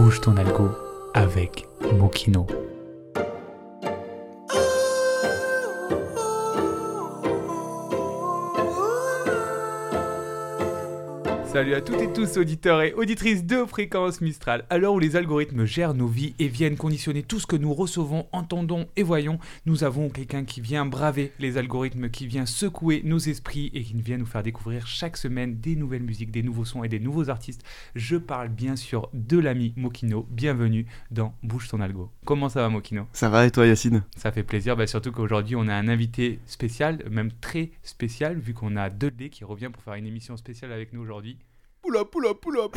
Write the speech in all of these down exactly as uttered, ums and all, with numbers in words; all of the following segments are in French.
Bouge ton algo avec Mokino. Salut à toutes et tous, auditeurs et auditrices de Fréquence Mistral. À l'heure où les algorithmes gèrent nos vies et viennent conditionner tout ce que nous recevons, entendons et voyons, nous avons quelqu'un qui vient braver les algorithmes, qui vient secouer nos esprits et qui vient nous faire découvrir chaque semaine des nouvelles musiques, des nouveaux sons et des nouveaux artistes. Je parle bien sûr de l'ami Mokino. Bienvenue dans Bouge ton algo. Comment ça va, Mokino ? Ça va et toi, Yacine ? Ça fait plaisir, bah surtout qu'aujourd'hui on a un invité spécial, même très spécial, vu qu'on a Dudley qui revient pour faire une émission spéciale avec nous aujourd'hui. Pull up, pull up, pull up.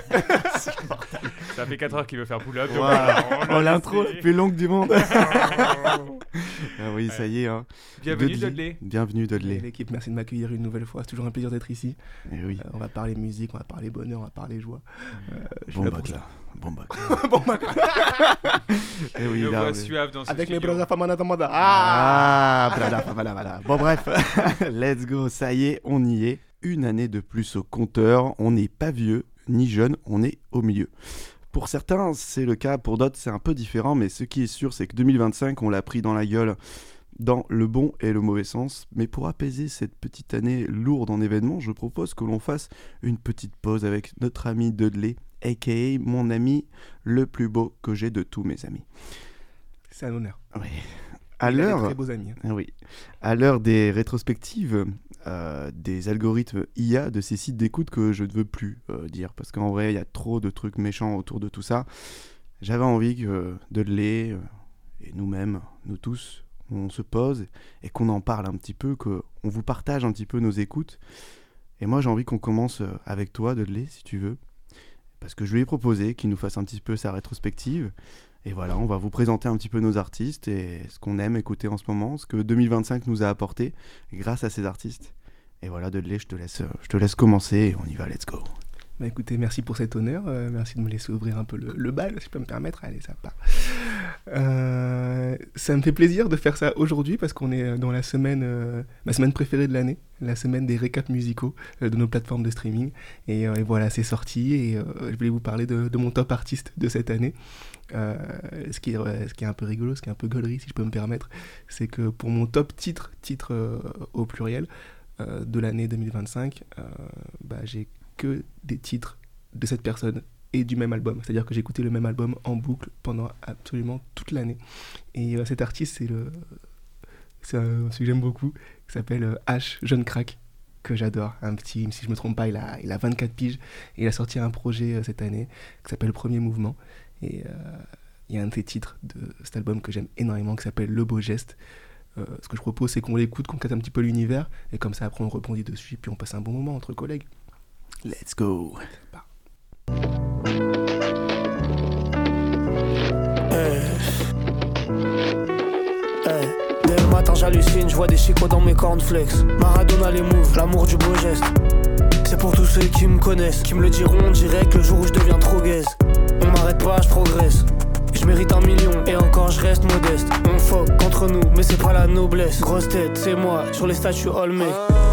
Ça fait quatre heures qu'il veut faire pull up. Wow. Oh, l'intro la plus longue du monde. Ah oui, ça y est. Hein. Bienvenue Dudley. Bienvenue Dudley. L'équipe, merci de m'accueillir une nouvelle fois. C'est toujours un plaisir d'être ici. Et oui. Euh, on va parler musique, on va parler bonheur, on va parler joie. Euh, bon bac là. Bon bac. Bon bac. Et oui, le là. voix suave dans ce Avec studio. mes bras à Famana Tamada. Ah, ah voilà, voilà, voilà. Bon bref, let's go. Ça y est, on y est. Une année de plus au compteur. On n'est pas vieux ni jeune, on est au milieu. Pour certains, c'est le cas. Pour d'autres, c'est un peu différent. Mais ce qui est sûr, c'est que deux mille vingt-cinq, on l'a pris dans la gueule dans le bon et le mauvais sens. Mais pour apaiser cette petite année lourde en événements, je propose que l'on fasse une petite pause avec notre ami Dudley, a k a mon ami le plus beau que j'ai de tous mes amis. C'est un honneur. Oui. À Il a l'heure, des très beaux amis. ah oui. À l'heure des rétrospectives, euh, des algorithmes I A, de ces sites d'écoute que je ne veux plus euh, dire, parce qu'en vrai, il y a trop de trucs méchants autour de tout ça. J'avais envie que Dudley euh, et nous-mêmes, nous tous, on se pose et qu'on en parle un petit peu, qu'on vous partage un petit peu nos écoutes. Et moi, j'ai envie qu'on commence avec toi, Dudley, si tu veux, parce que je lui ai proposé qu'il nous fasse un petit peu sa rétrospective. Et voilà, on va vous présenter un petit peu nos artistes et ce qu'on aime écouter en ce moment, ce que deux mille vingt-cinq nous a apporté grâce à ces artistes. Et voilà, Dudley, je te laisse, je te laisse commencer et on y va, let's go. Bah écoutez, merci pour cet honneur, euh, merci de me laisser ouvrir un peu le, le bal, si je peux me permettre. Allez, ça part. Euh, ça me fait plaisir de faire ça aujourd'hui parce qu'on est dans la semaine, euh, ma semaine préférée de l'année, la semaine des récaps musicaux euh, de nos plateformes de streaming. Et, euh, et voilà, c'est sorti et euh, je voulais vous parler de, de mon top artiste de cette année. Euh, ce, qui est, euh, ce qui est un peu rigolo, ce qui est un peu gaulerie, si je peux me permettre, c'est que pour mon top titre, titre euh, au pluriel, euh, de l'année deux mille vingt-cinq, euh, bah, j'ai que des titres de cette personne et du même album. C'est-à-dire que j'ai écouté le même album en boucle pendant absolument toute l'année. Et euh, cet artiste, c'est, le, c'est un, celui que j'aime beaucoup, qui s'appelle euh, H, Jeune Crack, que j'adore. Un petit, si je ne me trompe pas, il a, il a vingt-quatre piges. Et il a sorti un projet euh, cette année qui s'appelle Premier Mouvement. Et euh, il y a un de ses titres de cet album que j'aime énormément qui s'appelle Le Beau Geste. Euh, ce que je propose, c'est qu'on l'écoute, qu'on capte un petit peu l'univers. Et comme ça, après, on rebondit dessus. Et puis on passe un bon moment entre collègues. Let's go. Hey. Hey. Dès le matin j'hallucine, je vois des chicots dans mes cornflakes. Maradona les moves, l'amour du beau geste. C'est pour tous ceux qui me connaissent, qui me le diront direct le jour où je deviens trop gaze. On m'arrête pas, je progresse. Je mérite un million et encore je reste modeste. On fuck contre nous, mais c'est pas la noblesse. Grosse tête, c'est moi, sur les statues Olmec.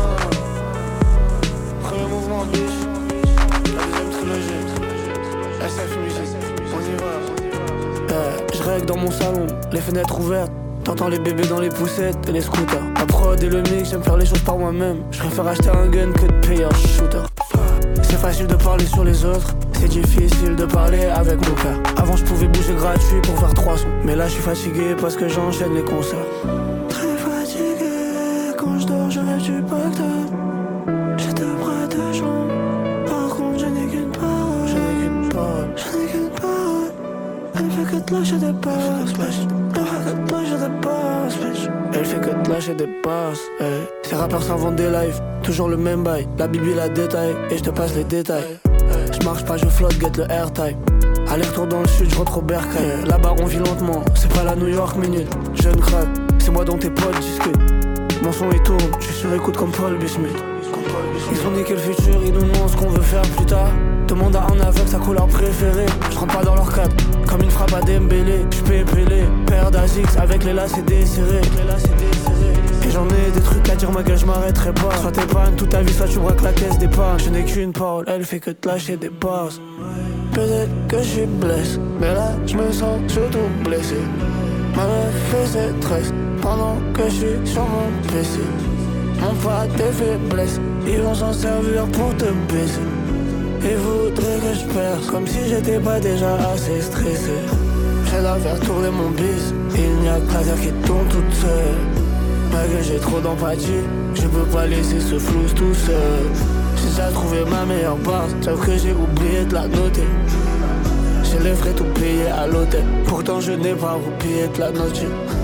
Premier mouvement, bitch. La deuxième trilogie. S F Music, on y va. Euh, je règle dans mon salon, les fenêtres ouvertes. T'entends les bébés dans les poussettes et les scooters. La prod et le mix, j'aime faire les choses par moi-même. Je préfère acheter un gun que de payer un shooter. C'est facile de parler sur les autres, c'est difficile de parler avec mon père. Avant je pouvais bouger gratuit pour faire trois sons, mais là je suis fatigué parce que j'enchaîne les concerts. Très fatigué, quand je dors je rêve du pacte. J'ai deux bras, deux jambes, par contre je n'ai qu'une parole. Je n'ai qu'une parole, je n'ai qu'une parole. Elle fait que te lâcher des passes, elle fait que te lâcher des passes, elle fait que te lâcher des passes. Hey. Ces rappeurs s'inventent des lives, toujours le même bail. La bibi la détaille, et je te passe les détails. Je marche pas, je flotte, get le airtime. Aller-retour dans le sud, je rentre au bercail. Là-bas on vit lentement, c'est pas la New York minute. Jeune crack, c'est moi dont tes potes discutent. Mon son il tourne, je suis sur écoute comme Paul Bismuth. Ils ont niqué le futur, ils nous demandent ce qu'on veut faire plus tard. Demande à un aveugle sa couleur préférée. Je rentre pas dans leur cadre, comme une frappe à Dembélé. Je peux épeler, paire d'Azix avec les lacets desserrés. Et j'en ai des trucs à dire, ma gueule, je m'arrêterai pas. Soit t'épargnes toute ta vie, soit tu braques la caisse d'épargne. Je n'ai qu'une parole, elle fait que te lâcher des passes. peut-être que je suis blessé, mais là je me sens surtout blessé. Ma meuf fait ses tresses pendant que je suis sur mon P C. Mon pas tes faiblesses, ils vont s'en servir pour te baiser. Ils voudraient que je perce, comme si j'étais pas déjà assez stressé. J'aide à faire tourner mon bis, il n'y a que la terre qui tourne toute seule. Malgré j'ai trop d'empathie, je peux pas laisser ce flou tout seul. J'ai déjà trouvé ma meilleure base, sauf que j'ai oublié de la noter. J'ai les frais tout payés à l'hôtel, pourtant je n'ai pas oublié de la noter.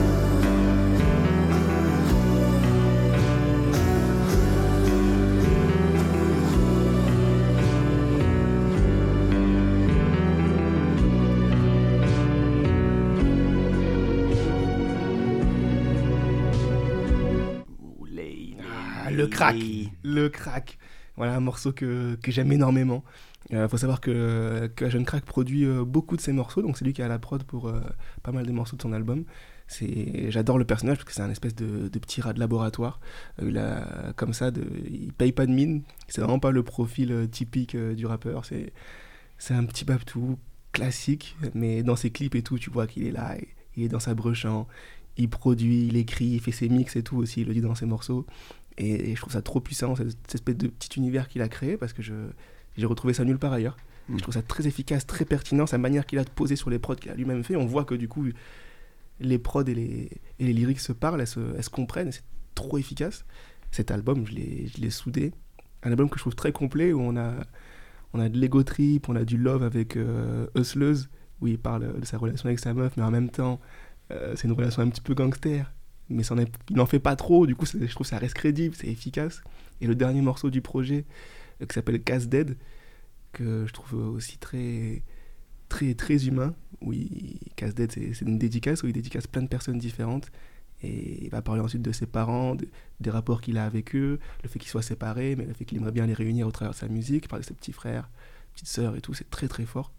Le crack, le crack. Voilà un morceau que, que j'aime énormément. Il euh, faut savoir que, que Jeune Crack produit euh, beaucoup de ses morceaux, donc c'est lui qui a la prod pour euh, pas mal des morceaux de son album. C'est, j'adore le personnage parce que c'est un espèce de, de petit rat de laboratoire. Euh, il a, comme ça, de, il paye pas de mine. C'est vraiment pas le profil euh, typique euh, du rappeur. C'est, c'est un petit babtou classique, mais dans ses clips et tout, tu vois qu'il est là, il est dans sa brechant, il produit, il écrit, il fait ses mix et tout aussi, il le dit dans ses morceaux. Et, et je trouve ça trop puissant, cette, cette espèce de petit univers qu'il a créé, parce que je, j'ai retrouvé ça nulle part ailleurs. Mmh. Je trouve ça très efficace, très pertinent, sa manière qu'il a de poser sur les prods qu'il a lui-même fait. On voit que du coup, les prods et les, et les lyrics se parlent, elles se, elles se comprennent, et c'est trop efficace. Cet album, je l'ai, je l'ai soudé. Un album que je trouve très complet, où on a, on a de l'ego trip, on a du love avec euh, Hustleuse, où il parle de sa relation avec sa meuf, mais en même temps, euh, c'est une relation un petit peu gangster. Mais ça en est, il n'en fait pas trop, du coup je trouve que ça reste crédible, c'est efficace. Et le dernier morceau du projet, euh, qui s'appelle Cast Dead, que je trouve aussi très, très, très humain, où il, Cast Dead c'est, c'est une dédicace, où il dédicace plein de personnes différentes, et il va parler ensuite de ses parents, de, des rapports qu'il a avec eux, le fait qu'ils soient séparés, mais le fait qu'il aimerait bien les réunir au travers de sa musique, il parle de ses petits frères, petites sœurs et tout, c'est très très fort.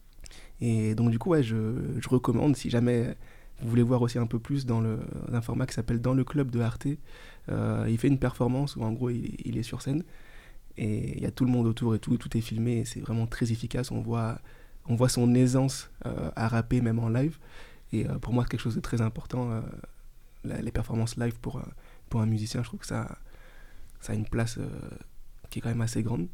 Et donc du coup, ouais, je, je recommande, si jamais... Vous voulez voir aussi un peu plus dans le, un format qui s'appelle Dans le Club de Arte. Euh, il fait une performance où en gros il, il est sur scène et il y a tout le monde autour et tout, tout est filmé et c'est vraiment très efficace. On voit, on voit son aisance euh, à rapper même en live. Et euh, pour moi, c'est quelque chose de très important. Euh, la, les performances live pour, euh, pour un musicien, je trouve que ça, ça a une place euh, qui est quand même assez grande.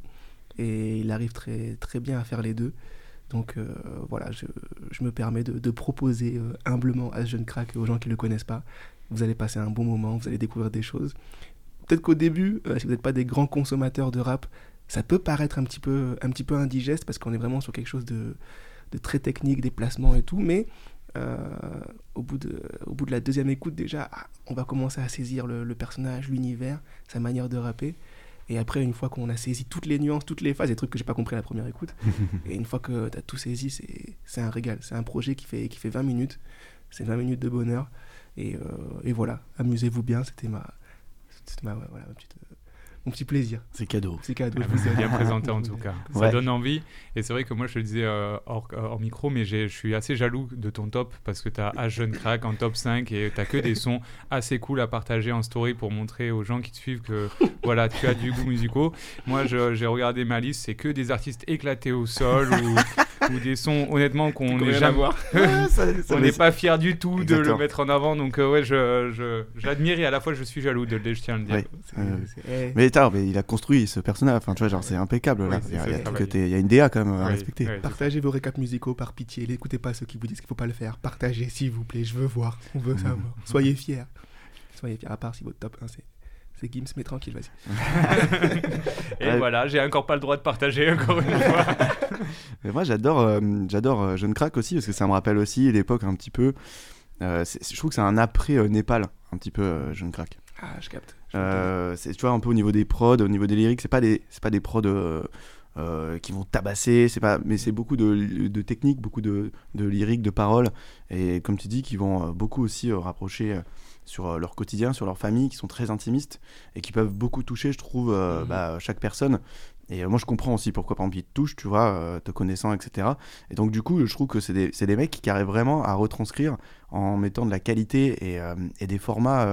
Et il arrive très, très bien à faire les deux. Donc euh, voilà, je, je me permets de, de proposer euh, humblement à ce Jeune Crack aux gens qui ne le connaissent pas. Vous allez passer un bon moment, vous allez découvrir des choses. Peut-être qu'au début, euh, si vous n'êtes pas des grands consommateurs de rap, ça peut paraître un petit peu, un petit peu indigeste parce qu'on est vraiment sur quelque chose de, de très technique, des placements et tout. Mais euh, au, bout de, au bout de la deuxième écoute déjà, on va commencer à saisir le, le personnage, l'univers, sa manière de rapper. Et après, une fois qu'on a saisi toutes les nuances, toutes les phases, des trucs que j'ai pas compris à la première écoute, et une fois que t'as tout saisi, c'est, c'est un régal. C'est un projet qui fait, qui fait vingt minutes. C'est vingt minutes de bonheur. Et, euh, et voilà, amusez-vous bien. C'était ma, c'était ma, voilà, ma petite, euh, mon petit plaisir. C'est cadeau. C'est cadeau. Ah, vous avez bien présenté en tout cas. Ça Ouais. donne envie. Et c'est vrai que moi, je te le disais euh, hors, hors micro, mais j'ai, je suis assez jaloux de ton top parce que tu as H Jeune Crack en top cinq et tu as que des sons assez cool à partager en story pour montrer aux gens qui te suivent que voilà, tu as du goût musical. Moi, je, j'ai regardé ma liste, c'est que des artistes éclatés au sol ou, ou des sons, honnêtement, qu'on n'est jamais. Ouais, ça- ça On me- n'est pas fier du tout de Exactement. le mettre en avant. Donc, euh, ouais, je, je, j'admire et à la fois, je suis jaloux de le je tiens à le dire. Ouais. C'est- Euh, c'est- eh, Mais, attends, mais il a construit ce personnage, enfin tu vois, genre c'est impeccable là. Oui, c'est- il, y a, c'est il y a tout travaillé. côté- il y a une D A quand même à Ouais, respecter. ouais, c'est Partagez vos récaps musicaux par pitié. N'écoutez pas ceux qui vous disent qu'il ne faut pas le faire. Partagez, s'il vous plaît. Je veux voir. On veut savoir. Soyez fiers. Soyez fiers. À part si votre top un, c'est, c'est Gims, mais tranquille, vas-y. Et Ouais. voilà, j'ai encore pas le droit de partager encore une fois. Mais moi j'adore, euh, j'adore euh, Jeune Crack aussi parce que ça me rappelle aussi l'époque un petit peu. Euh, c'est- je trouve que c'est un après euh, Népal, un petit peu euh, Jeune Crack. Ah, je capte. Je Euh, c'est, tu vois, un peu au niveau des prods, au niveau des lyrics, c'est pas des, c'est pas des prods euh, euh, qui vont tabasser, c'est pas, mais c'est beaucoup de, de techniques, beaucoup de, de lyriques, de paroles, et comme tu dis, qui vont euh, beaucoup aussi euh, rapprocher euh, sur euh, leur quotidien, sur leur famille, qui sont très intimistes et qui peuvent beaucoup toucher, je trouve, euh, Mhm. bah, chaque personne. Et euh, moi, je comprends aussi pourquoi, par exemple, ils te touchent, tu vois, euh, te connaissant, et cetera. Et donc, du coup, je trouve que c'est des, c'est des mecs qui arrivent vraiment à retranscrire en mettant de la qualité et, euh, et des formats euh,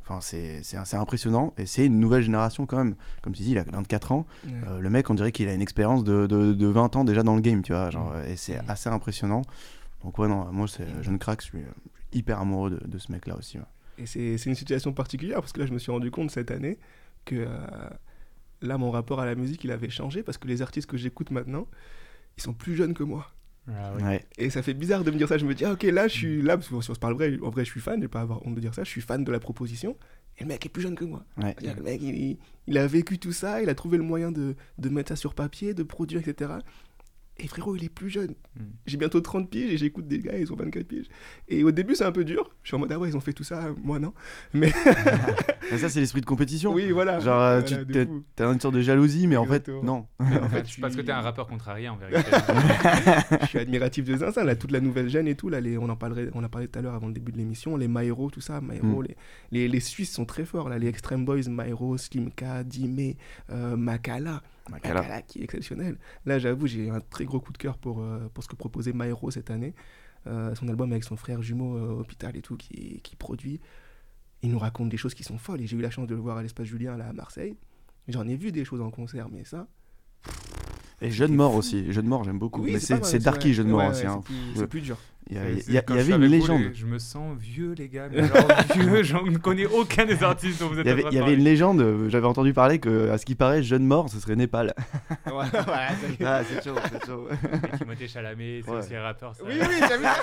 Enfin, c'est, c'est assez impressionnant et c'est une nouvelle génération quand même. Comme tu dis, il a vingt-quatre ans. Ouais. Euh, le mec, on dirait qu'il a une expérience de, de, de vingt ans déjà dans le game, tu vois. Genre, et c'est Mm. assez impressionnant. Donc, ouais, non, moi, c'est, je ne craque, je suis euh, hyper amoureux de, de ce mec-là aussi. Ouais. Et c'est, c'est une situation particulière parce que là, je me suis rendu compte cette année que euh, là, mon rapport à la musique, il avait changé parce que les artistes que j'écoute maintenant, ils sont plus jeunes que moi. Ah oui. Ouais. Et ça fait bizarre de me dire ça. Je me dis, ah ok, là, je suis là, parce que si on se parle vrai, en vrai, je suis fan, je vais pas avoir honte de dire ça, je suis fan de la proposition. Et le mec est plus jeune que moi. Ouais. C'est-à-dire que le mec, il, il- il a vécu tout ça, il a trouvé le moyen de, de mettre ça sur papier, de produire, et cetera. Et frérot, il est plus jeune. Mm. J'ai bientôt trente piges et j'écoute des gars, ils ont vingt-quatre piges. Et au début, c'est un peu dur. Je suis en mode, ah ouais, ils ont fait tout ça, moi non. Mais Et ça, c'est l'esprit de compétition. oui, voilà. Genre, euh, Voilà, tu de t'es- fou. t'as une sorte de jalousie, mais en fait, Exactement. non. Mais en fait, Ouais, je suis- Parce que t'es un rappeur contrarié en vérité. je suis admiratif de Zinzin, là, toute la nouvelle gêne et tout, là, les, on en parlerait, on en parlait tout à l'heure avant le début de l'émission, les Maero, tout ça, Maero, Mm. les, les, les Suisses sont très forts, là, les Extreme Boys, Maero, Slimka, Dime, euh, Makala, Makala. Makala qui est exceptionnel. Là, j'avoue, j'ai un très gros coup de cœur pour, euh, pour ce que proposait Maero cette année, euh, son album avec son frère jumeau euh, Hôpital et tout, qui, qui produit. Il nous raconte des choses qui sont folles, et j'ai eu la chance de le voir à l'Espace Julien, là, à Marseille. J'en ai vu des choses en concert, mais ça... Et Jeune Mort aussi. Jeune Mort, j'aime beaucoup. Oui, mais c'est c'est, pas mal, c'est darky, ouais. Jeune Mort Ouais, aussi. ouais, hein. c'est plus- c'est plus dur. Il y, a- C'est- il y c'est- a- quand il y je suis avait une avec vous, légende. les- Je me sens vieux, les gars. Mais genre vieux, j'en ne connais aucun des artistes dont vous êtes Il y en avait, train il y de avait une parler. légende, euh, j'avais entendu parler que, à ce qui paraît, Jeune Mort, ce serait Népal. Voilà, voilà, ça y est. Ah, c'est chaud, c'est chaud. Et Timothée Chalamet, c'est Ouais. aussi un rappeur. Ça. Oui, oui, j'ai vu.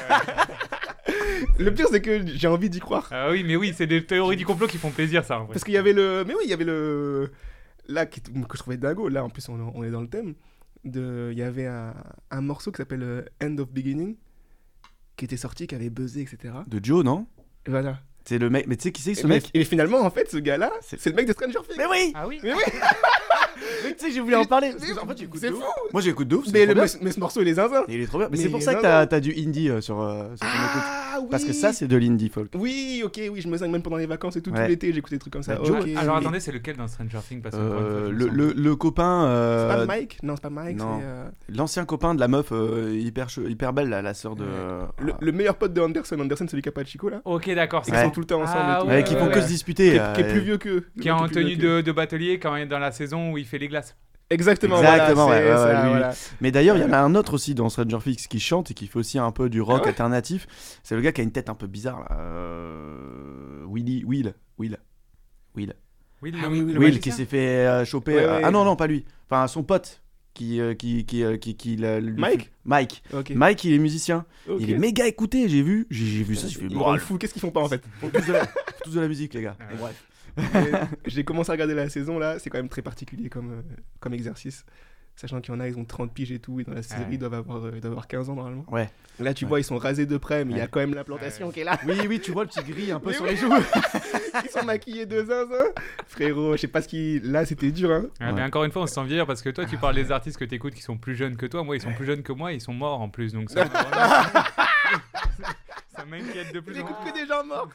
Le pire, c'est que j'ai envie d'y croire. Ah oui, mais oui, c'est des théories du complot qui font plaisir, ça. En vrai. Parce qu'il y avait le. Mais oui, il y avait le. Là, qui- que je trouvais dingo. Là, en plus, on, on est dans le thème. De... Il y avait un, un morceau qui s'appelle euh, End of Beginning, qui était sorti, qui avait buzzé, et cetera. De Joe, non? Et voilà. C'est le mec. Mais tu sais qui c'est Et, ce mais- mec? et finalement, en fait, ce gars-là, C'est- c'est le mec de Stranger Things. Mais oui! Ah oui. Mais oui, Mais tu sais, j'ai voulu en parler. Parce mais que, en fait, j'écoute c'est de fou. ouf. Moi, j'écoute de ouf. c'est Mais, trop le- bien. mais, mais ce morceau, il est zinzin. Et il est trop bien. Mais, Mais c'est pour il ça est que dingue. t'as, t'as du indie euh, sur, euh, sur ton écoute. Ah oui. Parce que ça, c'est de l'indie folk. Oui, ok, oui, je me sens même pendant les vacances et tout, Ouais. tout l'été, j'écoutais des trucs comme ça. Bah, Joe- ok. Alors Oui. attendez, c'est lequel dans Stranger Things parce que encore une fois, Euh, je me le, sens- le, le copain. C'est euh, pas Mike? Non, c'est pas Mike, non. c'est. euh, L'ancien copain de la meuf euh, hyper, che- hyper belle, là, la sœur de. euh, Le, le meilleur pote de Anderson, Anderson, celui qui a pas de Chico là. Ok, d'accord. Et c'est qui Ouais. sont tout le temps ensemble Ah et tout. ouais, ouais, qui ouais, font ouais. que se Qui disputer. est, qui est euh, plus vieux qu'eux. Qui est en plus vieux tenue qu'eux. de, de batelier quand il est dans la saison où il fait les glaces. Exactement, Exactement, voilà, ouais, c'est ouais, ça, ouais, lui, voilà. Mais d'ailleurs, il y en a un autre aussi dans Stranger Things qui chante et qui fait aussi un peu du rock Ah ouais alternatif. C'est le gars qui a une tête un peu bizarre là. Euh... Willy, Will, Will, Will, Oui, Ah le- oui, oui, le Will magicien. qui s'est fait euh, choper. Ouais, euh, ouais. Ah non non, pas lui. Enfin son pote qui euh, qui qui euh, qui, qui l'a- lui- Mike Mike. Ok. Mike, il est musicien. Ok. Il est méga écouté. J'ai vu, j'ai, j'ai vu ça. J'ai fait. Ils bon, rendent fou, qu'est-ce qu'ils font pas en fait? Faut tous de la, faut tous de la musique les gars. Ouais. Bon, bref. Mais J'ai commencé à regarder la saison là, c'est quand même très particulier comme, euh, comme exercice. Sachant qu'il y en a, ils ont trente piges et tout, et dans la série, Ouais. ils doivent avoir, euh, ils doivent avoir quinze ans normalement. Ouais. Là, tu Ouais. vois, ils sont rasés de près, mais il y a Ouais. quand même l'implantation Ouais. qui est là. Oui oui, tu vois le petit gris un peu Mais sur oui. les joues. Ils sont maquillés de zinzin. Frérot, je sais pas ce qui. Là, c'était dur, hein. Ah, mais Ouais. encore une fois, on se sent vieillir parce que toi, tu parles des artistes que tu écoutes qui sont plus jeunes que toi. Moi, ils sont plus jeunes que moi, ils sont morts en plus. Donc ça, vraiment, ça m'inquiète de plus en J'écoute plus. que des gens morts.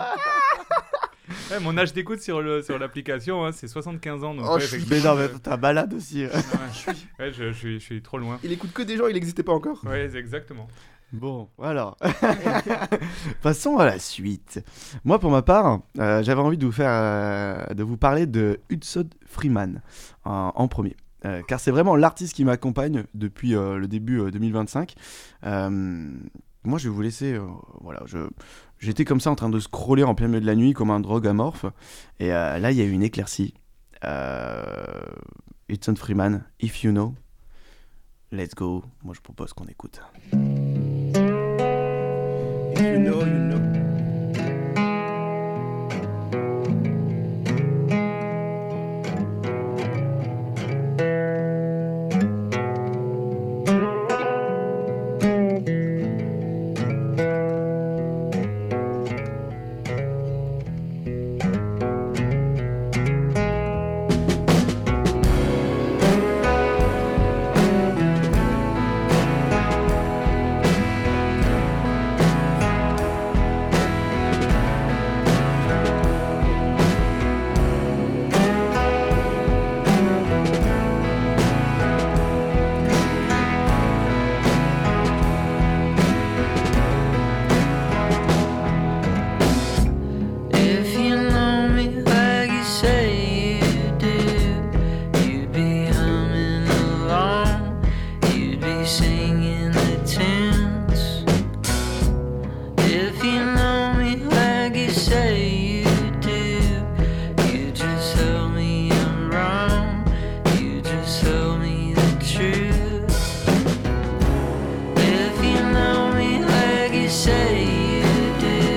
Ouais, mon âge d'écoute sur, le, sur l'application, hein, c'est soixante-quinze ans. Donc, Oh, ouais, je suis. effectivement, Mais non, mais t'as balade aussi. Ouais, ouais, je, je suis, je suis trop loin. Il écoute que des gens, il n'existait pas encore. Ouais, c'est exactement. Bon, alors. Passons à la suite. Moi, pour ma part, euh, j'avais envie de vous faire, euh, de vous parler de Hudson Freeman en, en premier. Euh, car c'est vraiment l'artiste qui m'accompagne depuis euh, le début euh, deux mille vingt-cinq. Euh, moi, je vais vous laisser. euh, voilà, je, j'étais comme ça en train de scroller en plein milieu de la nuit comme un drogue amorphe. Et euh, là, il y a eu une éclaircie. Euh, Hudson Freeman, If You Know. Let's go. Moi, je propose qu'on écoute. If you know, you know. just tell me I'm wrong. You just tell me the truth. If you know me like you say you do.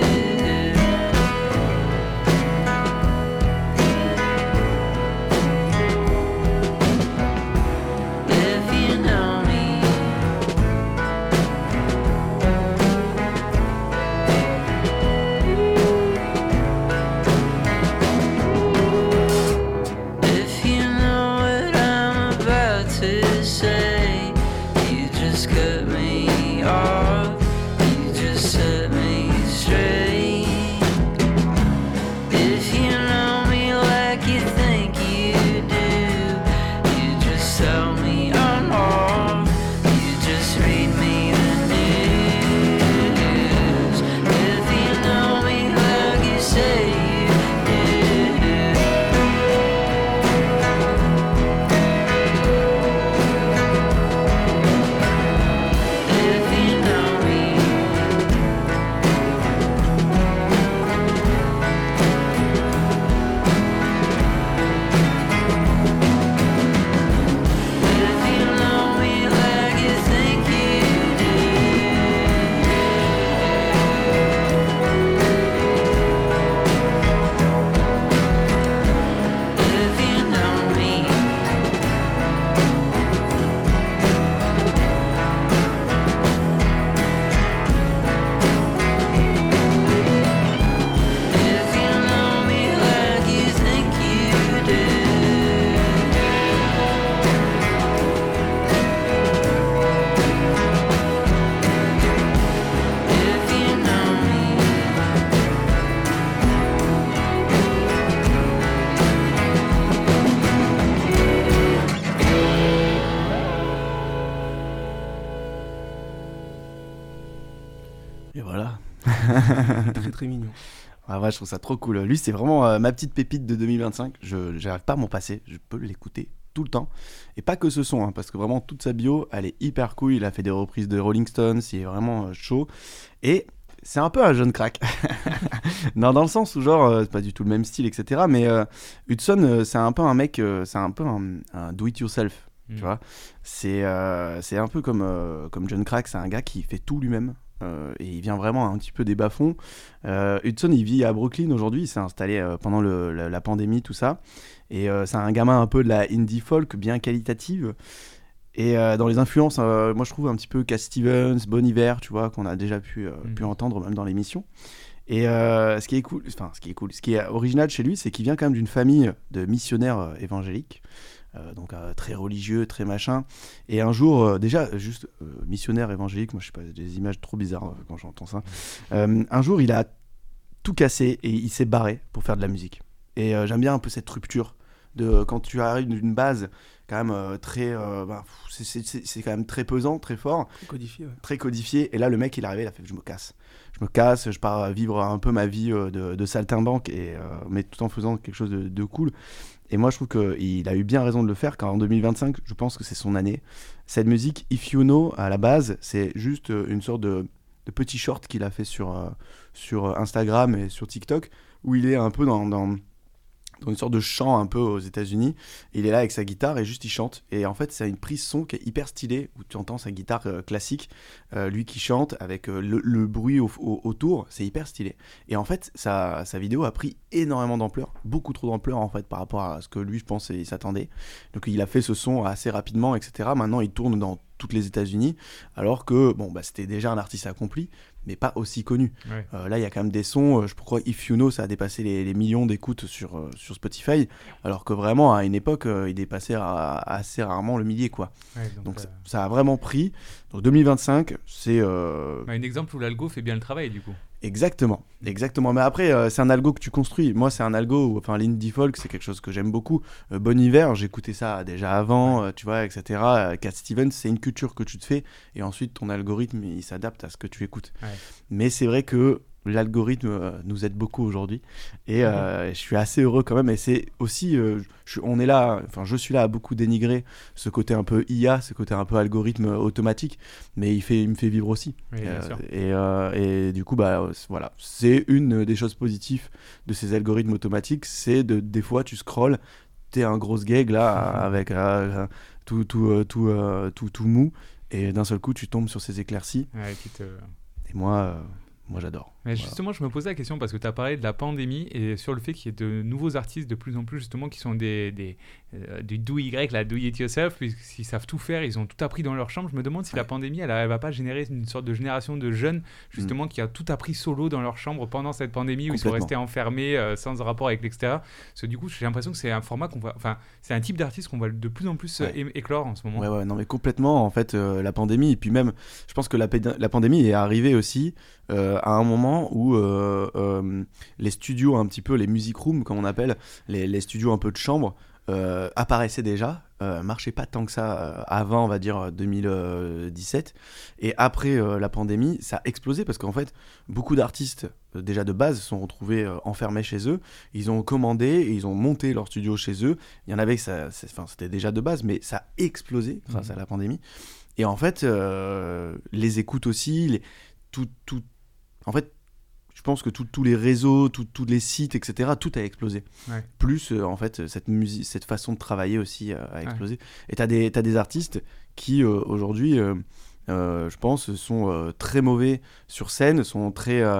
If you know me. If you know what I'm about to say, you just cut me off, you just set me straight. If you know me like you think you do, you just tell me I'm off, you just read me the news. If you know me like you say you do. If you know me. If you know me like you think you do. If you know me. If you know me like you think you do. If you know me. Et voilà. Très très mignon. Ah ouais, je trouve ça trop cool. Lui, c'est vraiment euh, ma petite pépite de deux mille vingt-cinq. Je j'arrive pas à m'en passer. Je peux l'écouter tout le temps. Et pas que ce son, hein, parce que vraiment toute sa bio, elle est hyper cool. Il a fait des reprises de Rolling Stones, il est vraiment euh, chaud. Et c'est un peu un jeune crack. Non, dans le sens où genre, euh, c'est pas du tout le même style, et cetera. Mais euh, Hudson, euh, c'est un peu un mec, euh, c'est un peu un, un do-it-yourself. Mm. Tu vois, c'est euh, c'est un peu comme euh, comme John Crack, c'est un gars qui fait tout lui-même. Euh, et il vient vraiment un petit peu des bas-fonds. Euh, Hudson, il vit à Brooklyn aujourd'hui, il s'est installé euh, pendant le, la, la pandémie, tout ça. Et euh, c'est un gamin un peu de la indie folk, bien qualitative. Et euh, dans les influences, euh, moi je trouve un petit peu Cat Stevens, Bon Iver, tu vois, qu'on a déjà pu, euh, Mm. pu entendre même dans l'émission. Et euh, ce qui est cool, enfin ce qui est cool, ce qui est original chez lui, c'est qu'il vient quand même d'une famille de missionnaires euh, évangéliques. Euh, donc euh, très religieux, très machin. Et un jour, euh, déjà, juste euh, missionnaire évangélique, moi je sais pas, des images trop bizarres euh, quand j'entends ça. Euh, un jour, il a tout cassé et il s'est barré pour faire de la musique. Et euh, j'aime bien un peu cette rupture de quand tu arrives d'une base quand même euh, très, euh, bah, pff, c'est, c'est, c'est, c'est quand même très pesant, très fort, Codifié, ouais. très codifié. Et là, le mec, il est arrivé, il a fait, je me casse. Je me casse, je pars vivre un peu ma vie euh, de, de saltimbanque, et, euh, mais tout en faisant quelque chose de, de cool. Et moi, je trouve qu'il a eu bien raison de le faire, car en deux mille vingt-cinq, je pense que c'est son année. Cette musique, If You Know, à la base, c'est juste une sorte de, de petit short qu'il a fait sur, euh, sur Instagram et sur TikTok, où il est un peu dans, dans, dans une sorte de chant un peu aux États-Unis. Il est là avec sa guitare et juste il chante. Et en fait, c'est une prise son qui est hyper stylée, où tu entends sa guitare euh, classique, euh, lui qui chante avec euh, le, le bruit au, au, autour. C'est hyper stylé. Et en fait, sa, sa vidéo a pris énormément d'ampleur, beaucoup trop d'ampleur en fait par rapport à ce que lui, je pense, il s'attendait. Donc il a fait ce son assez rapidement, et cetera. Maintenant, il tourne dans toutes les États-Unis, alors que bon, bah, c'était déjà un artiste accompli, mais pas aussi connu. Ouais. Euh, là, il y a quand même des sons, euh, je crois If You Know, ça a dépassé les, les millions d'écoutes sur, euh, sur Spotify, alors que vraiment, à une époque, euh, il dépassait ra- assez rarement le millier, quoi. Ouais, donc, Donc euh, ça, ça a vraiment pris. Donc deux mille vingt-cinq, c'est... euh, bah, un exemple où l'algo fait bien le travail du coup. Exactement, exactement. Mais après, euh, c'est un algo que tu construis. Moi, c'est un algo, où, enfin, l'indie folk, c'est quelque chose que j'aime beaucoup. Euh, Bon Iver, j'écoutais ça déjà avant, euh, tu vois, et cetera. Euh, Cat Stevens, c'est une culture que tu te fais, et ensuite ton algorithme, il s'adapte à ce que tu écoutes. Ouais. Mais c'est vrai que l'algorithme euh, nous aide beaucoup aujourd'hui et euh, je suis assez heureux quand même. Et c'est aussi, euh, je, on est là, enfin je suis là à beaucoup dénigrer ce côté un peu I A, ce côté un peu algorithme automatique, mais il fait, il me fait vivre aussi. Oui, bien Euh, sûr. et, euh, et du coup, bah voilà, c'est une des choses positives de ces algorithmes automatiques, c'est de des fois tu scrolles, t'es un gros gag là avec euh, tout, tout, euh, tout, euh, tout, tout mou, et d'un seul coup tu tombes sur ces éclaircies. Ouais, qui te- Et moi, euh, moi j'adore. Mais Voilà. justement, je me posais la question parce que tu as parlé de la pandémie et sur le fait qu'il y ait de nouveaux artistes de plus en plus justement qui sont des, des, euh, du do Y, la do it yourself, puisqu'ils savent tout faire, ils ont tout appris dans leur chambre. Je me demande si la pandémie, elle, elle va pas générer une sorte de génération de jeunes justement qui a tout appris solo dans leur chambre pendant cette pandémie où ils sont Complètement. restés enfermés euh, sans rapport avec l'extérieur. Parce que du coup, j'ai l'impression que c'est un format qu'on voit, enfin, c'est un type d'artiste qu'on voit de plus en plus euh, Ouais. é- éclore en ce moment. Ouais, ouais, non, mais complètement, en fait, euh, la pandémie, et puis même, je pense que la, péd- la pandémie est arrivée aussi euh, à un moment où euh, euh, les studios, un petit peu, les music rooms, comme on appelle, les, les studios un peu de chambre, euh, apparaissaient déjà, euh, marchaient pas tant que ça euh, avant, on va dire, deux mille dix-sept, et après euh, la pandémie, ça a explosé, parce qu'en fait, beaucoup d'artistes, euh, déjà de base, se sont retrouvés euh, enfermés chez eux, ils ont commandé, et ils ont monté leur studio chez eux, il y en avait, ça, c'est- enfin, c'était déjà de base, mais ça a explosé grâce Mhm. à la pandémie, et en fait, euh, les écoutes aussi, les, tout, tout, en fait, je pense que tout- tous les réseaux, tout- tous les sites, et cetera, tout a explosé. Ouais. Plus, euh, en fait, cette, musique, cette façon de travailler aussi euh, a explosé. Et t'as des, t'as des artistes qui, euh, aujourd'hui, euh, euh, je pense, sont euh, très mauvais sur scène, sont, très, euh,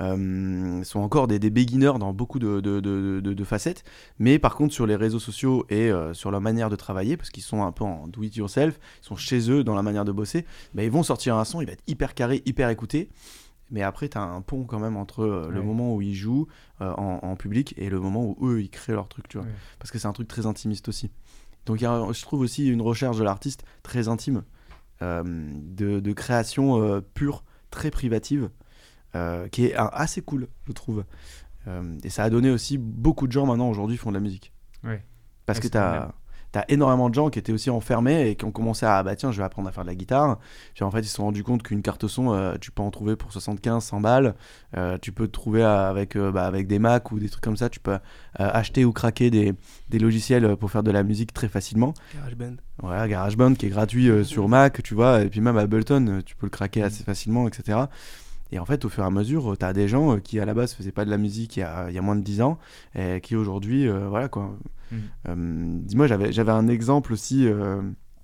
euh, sont encore des, des beginners dans beaucoup de, de, de, de- de facettes. Mais par contre, sur les réseaux sociaux et euh, sur leur manière de travailler, parce qu'ils sont un peu en do-it-yourself, ils sont chez eux dans la manière de bosser, bah, ils vont sortir un son, il va être hyper carré, hyper écouté. Mais après, tu as un pont quand même entre euh, le Ouais. moment où ils jouent euh, en, en public et le moment où eux, ils créent leur truc, tu vois. Ouais. Parce que c'est un truc très intimiste aussi. Donc il y a, je trouve aussi une recherche de l'artiste très intime, euh, de, de création euh, pure, très privative, euh, qui est un- assez cool, je trouve. Euh, et ça a donné aussi, beaucoup de gens maintenant aujourd'hui font de la musique. Ouais. Parce Ouais, que c'est tu le as... même. T'as énormément de gens qui étaient aussi enfermés et qui ont commencé à, bah tiens, je vais apprendre à faire de la guitare. Puis en fait, ils se sont rendus compte qu'une carte son, euh, tu peux en trouver pour soixante-quinze, cent balles. Euh, tu peux te trouver avec, euh, bah, avec des Mac ou des trucs comme ça. Tu peux euh, acheter ou craquer des, des logiciels pour faire de la musique très facilement. GarageBand. Voilà, GarageBand qui est gratuit euh, sur Mac, tu vois. Et puis même Ableton, euh, tu peux le craquer assez facilement, et cetera. Et en fait, au fur et à mesure, tu as des gens euh, qui à la base faisaient pas de la musique il y a, il y a moins de dix ans et qui aujourd'hui, euh, voilà quoi. Mhm. Euh, dis-moi, j'avais, j'avais un exemple aussi. euh,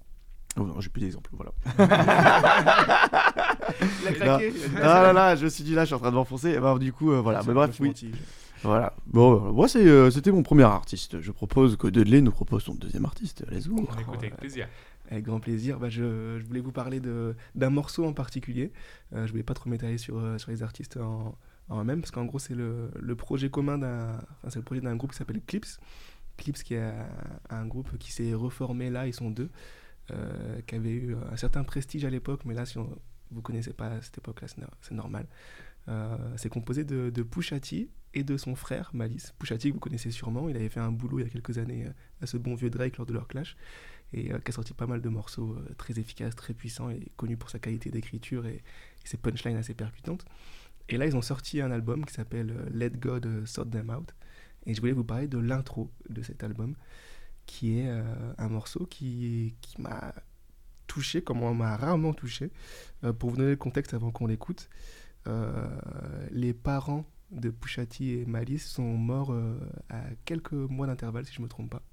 Oh non, j'ai plus d'exemple, voilà. Il a craqué. Ah là là, je me suis dit là, je suis en train de m'enfoncer. Et ben, du coup, euh, voilà. C'est Mais un bref, peu oui. gentil. Voilà. Bon, euh, moi, c'est, euh, c'était mon premier artiste. Je propose que Dudley nous propose son deuxième artiste. Let's go. On écoute avec plaisir. Avec grand plaisir. Bah, je, je voulais vous parler de, d'un morceau en particulier. Euh, je voulais pas trop m'étaler sur, euh, sur les artistes en, en eux-mêmes, parce qu'en gros, c'est le, le projet commun d'un, enfin, c'est le projet d'un groupe qui s'appelle Clips. Clips, qui est un, un groupe qui s'est reformé là, ils sont deux, euh, qui avait eu un certain prestige à l'époque, mais là, si on, vous connaissez pas à cette époque-là, c'est, no- c'est normal. Euh, c'est composé de, de Pusha T et de son frère Malice. Pusha T, que vous connaissez sûrement, il avait fait un boulot il y a quelques années euh, à ce bon vieux Drake lors de leur clash, et euh, qui a sorti pas mal de morceaux euh, très efficaces, très puissants, et connu pour sa qualité d'écriture et, et ses punchlines assez percutantes. Et là, ils ont sorti un album qui s'appelle euh, Let God euh, Sort Them Out, et je voulais vous parler de l'intro de cet album, qui est euh, un morceau qui, qui m'a touché, comme on m'a rarement touché. Euh, pour vous donner le contexte avant qu'on l'écoute, euh, les parents de Pusha T et Malice sont morts euh, à quelques mois d'intervalle, si je ne me trompe pas.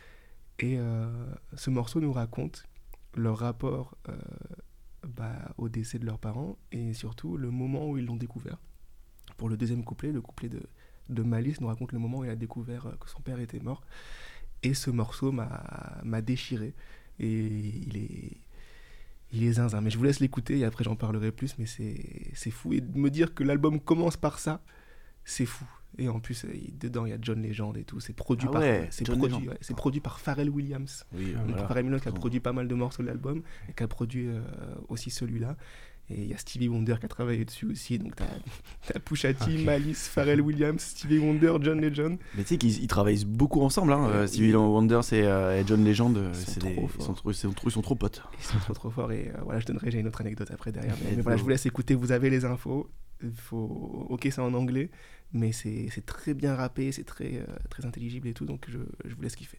Et euh, ce morceau nous raconte leur rapport euh, bah, au décès de leurs parents et surtout le moment où ils l'ont découvert. Pour le deuxième couplet, le couplet de, de Malice nous raconte le moment où il a découvert euh, que son père était mort. Et ce morceau m'a, m'a déchiré. Et il est, il est zinzin. Mais je vous laisse l'écouter et après j'en parlerai plus. Mais c'est, c'est fou. Et de me dire que l'album commence par ça, c'est fou. Et en plus, euh, il- dedans, il y a John Legend et tout. C'est produit, Ah par, ouais, c'est John produit, Legend. ouais, c'est produit par Pharrell Williams. Oui, Ah, Donc voilà. Pharrell Williams qui a Bon. produit pas mal de morceaux de l'album et qui a produit euh, aussi celui-là. Et il y a Stevie Wonder qui a travaillé dessus aussi. Donc t'as, t'as Pusha T, Ok. Malice, Pharrell Williams, Stevie Wonder, John Legend. Mais tu sais qu'ils ils travaillent beaucoup ensemble. Hein. Euh, Euh, Stevie Wonder et, euh, et John Legend, euh, Ils sont c'est trop des, forts. ils, sont trop, ils, sont trop, ils sont trop potes. Ils sont trop trop forts. Et euh, voilà, je donnerai, j'ai une autre anecdote après derrière. Mais, Let's mais voilà, go. je vous laisse écouter. Vous avez les infos. faut... Ok, c'est en anglais, mais c'est, c'est très bien rappé, c'est très, euh, très intelligible et tout, donc je, je vous laisse kiffer.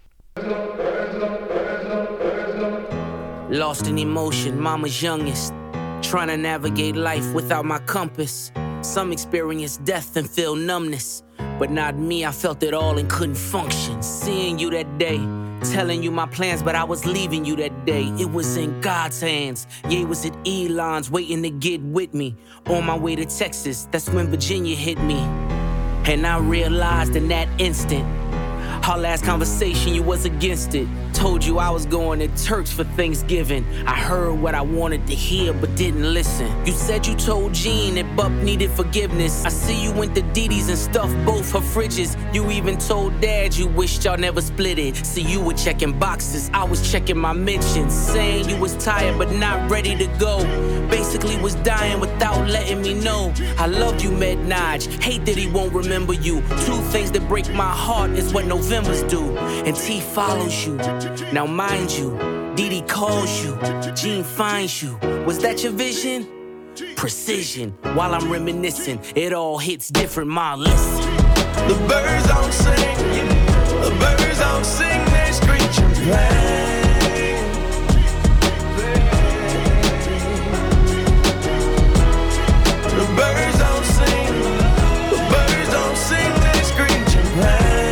Lost in emotion, mama's youngest. Trying to navigate life without my compass. Some experience death and feel numbness. But not me, I felt it all and couldn't function. Seeing you that day, telling you my plans, but I was leaving you that day. It was in God's hands. Yeah, it was at Elon's waiting to get with me. On my way to Texas, that's when Virginia hit me. And I realized in that instant, our last conversation, you was against it. Told you I was going to church for Thanksgiving. I heard what I wanted to hear, but didn't listen. You said you told Jean that Buck needed forgiveness. I see you went to Dee Dee's and stuffed both her fridges. You even told Dad you wished y'all never split it. See, you were checking boxes, I was checking my mentions. Saying you was tired but not ready to go. Basically was dying without letting me know. I loved you, Med-Naj, hate that he won't remember you. Two things that break my heart is what November's do. And T follows you. Now mind you, Dee Dee calls you, Jean finds you. Was that your vision? Precision. While I'm reminiscing, it all hits different, ma, listen. The birds don't sing, the birds don't sing, they screech and play. The birds don't sing, the birds don't sing, they screech and play.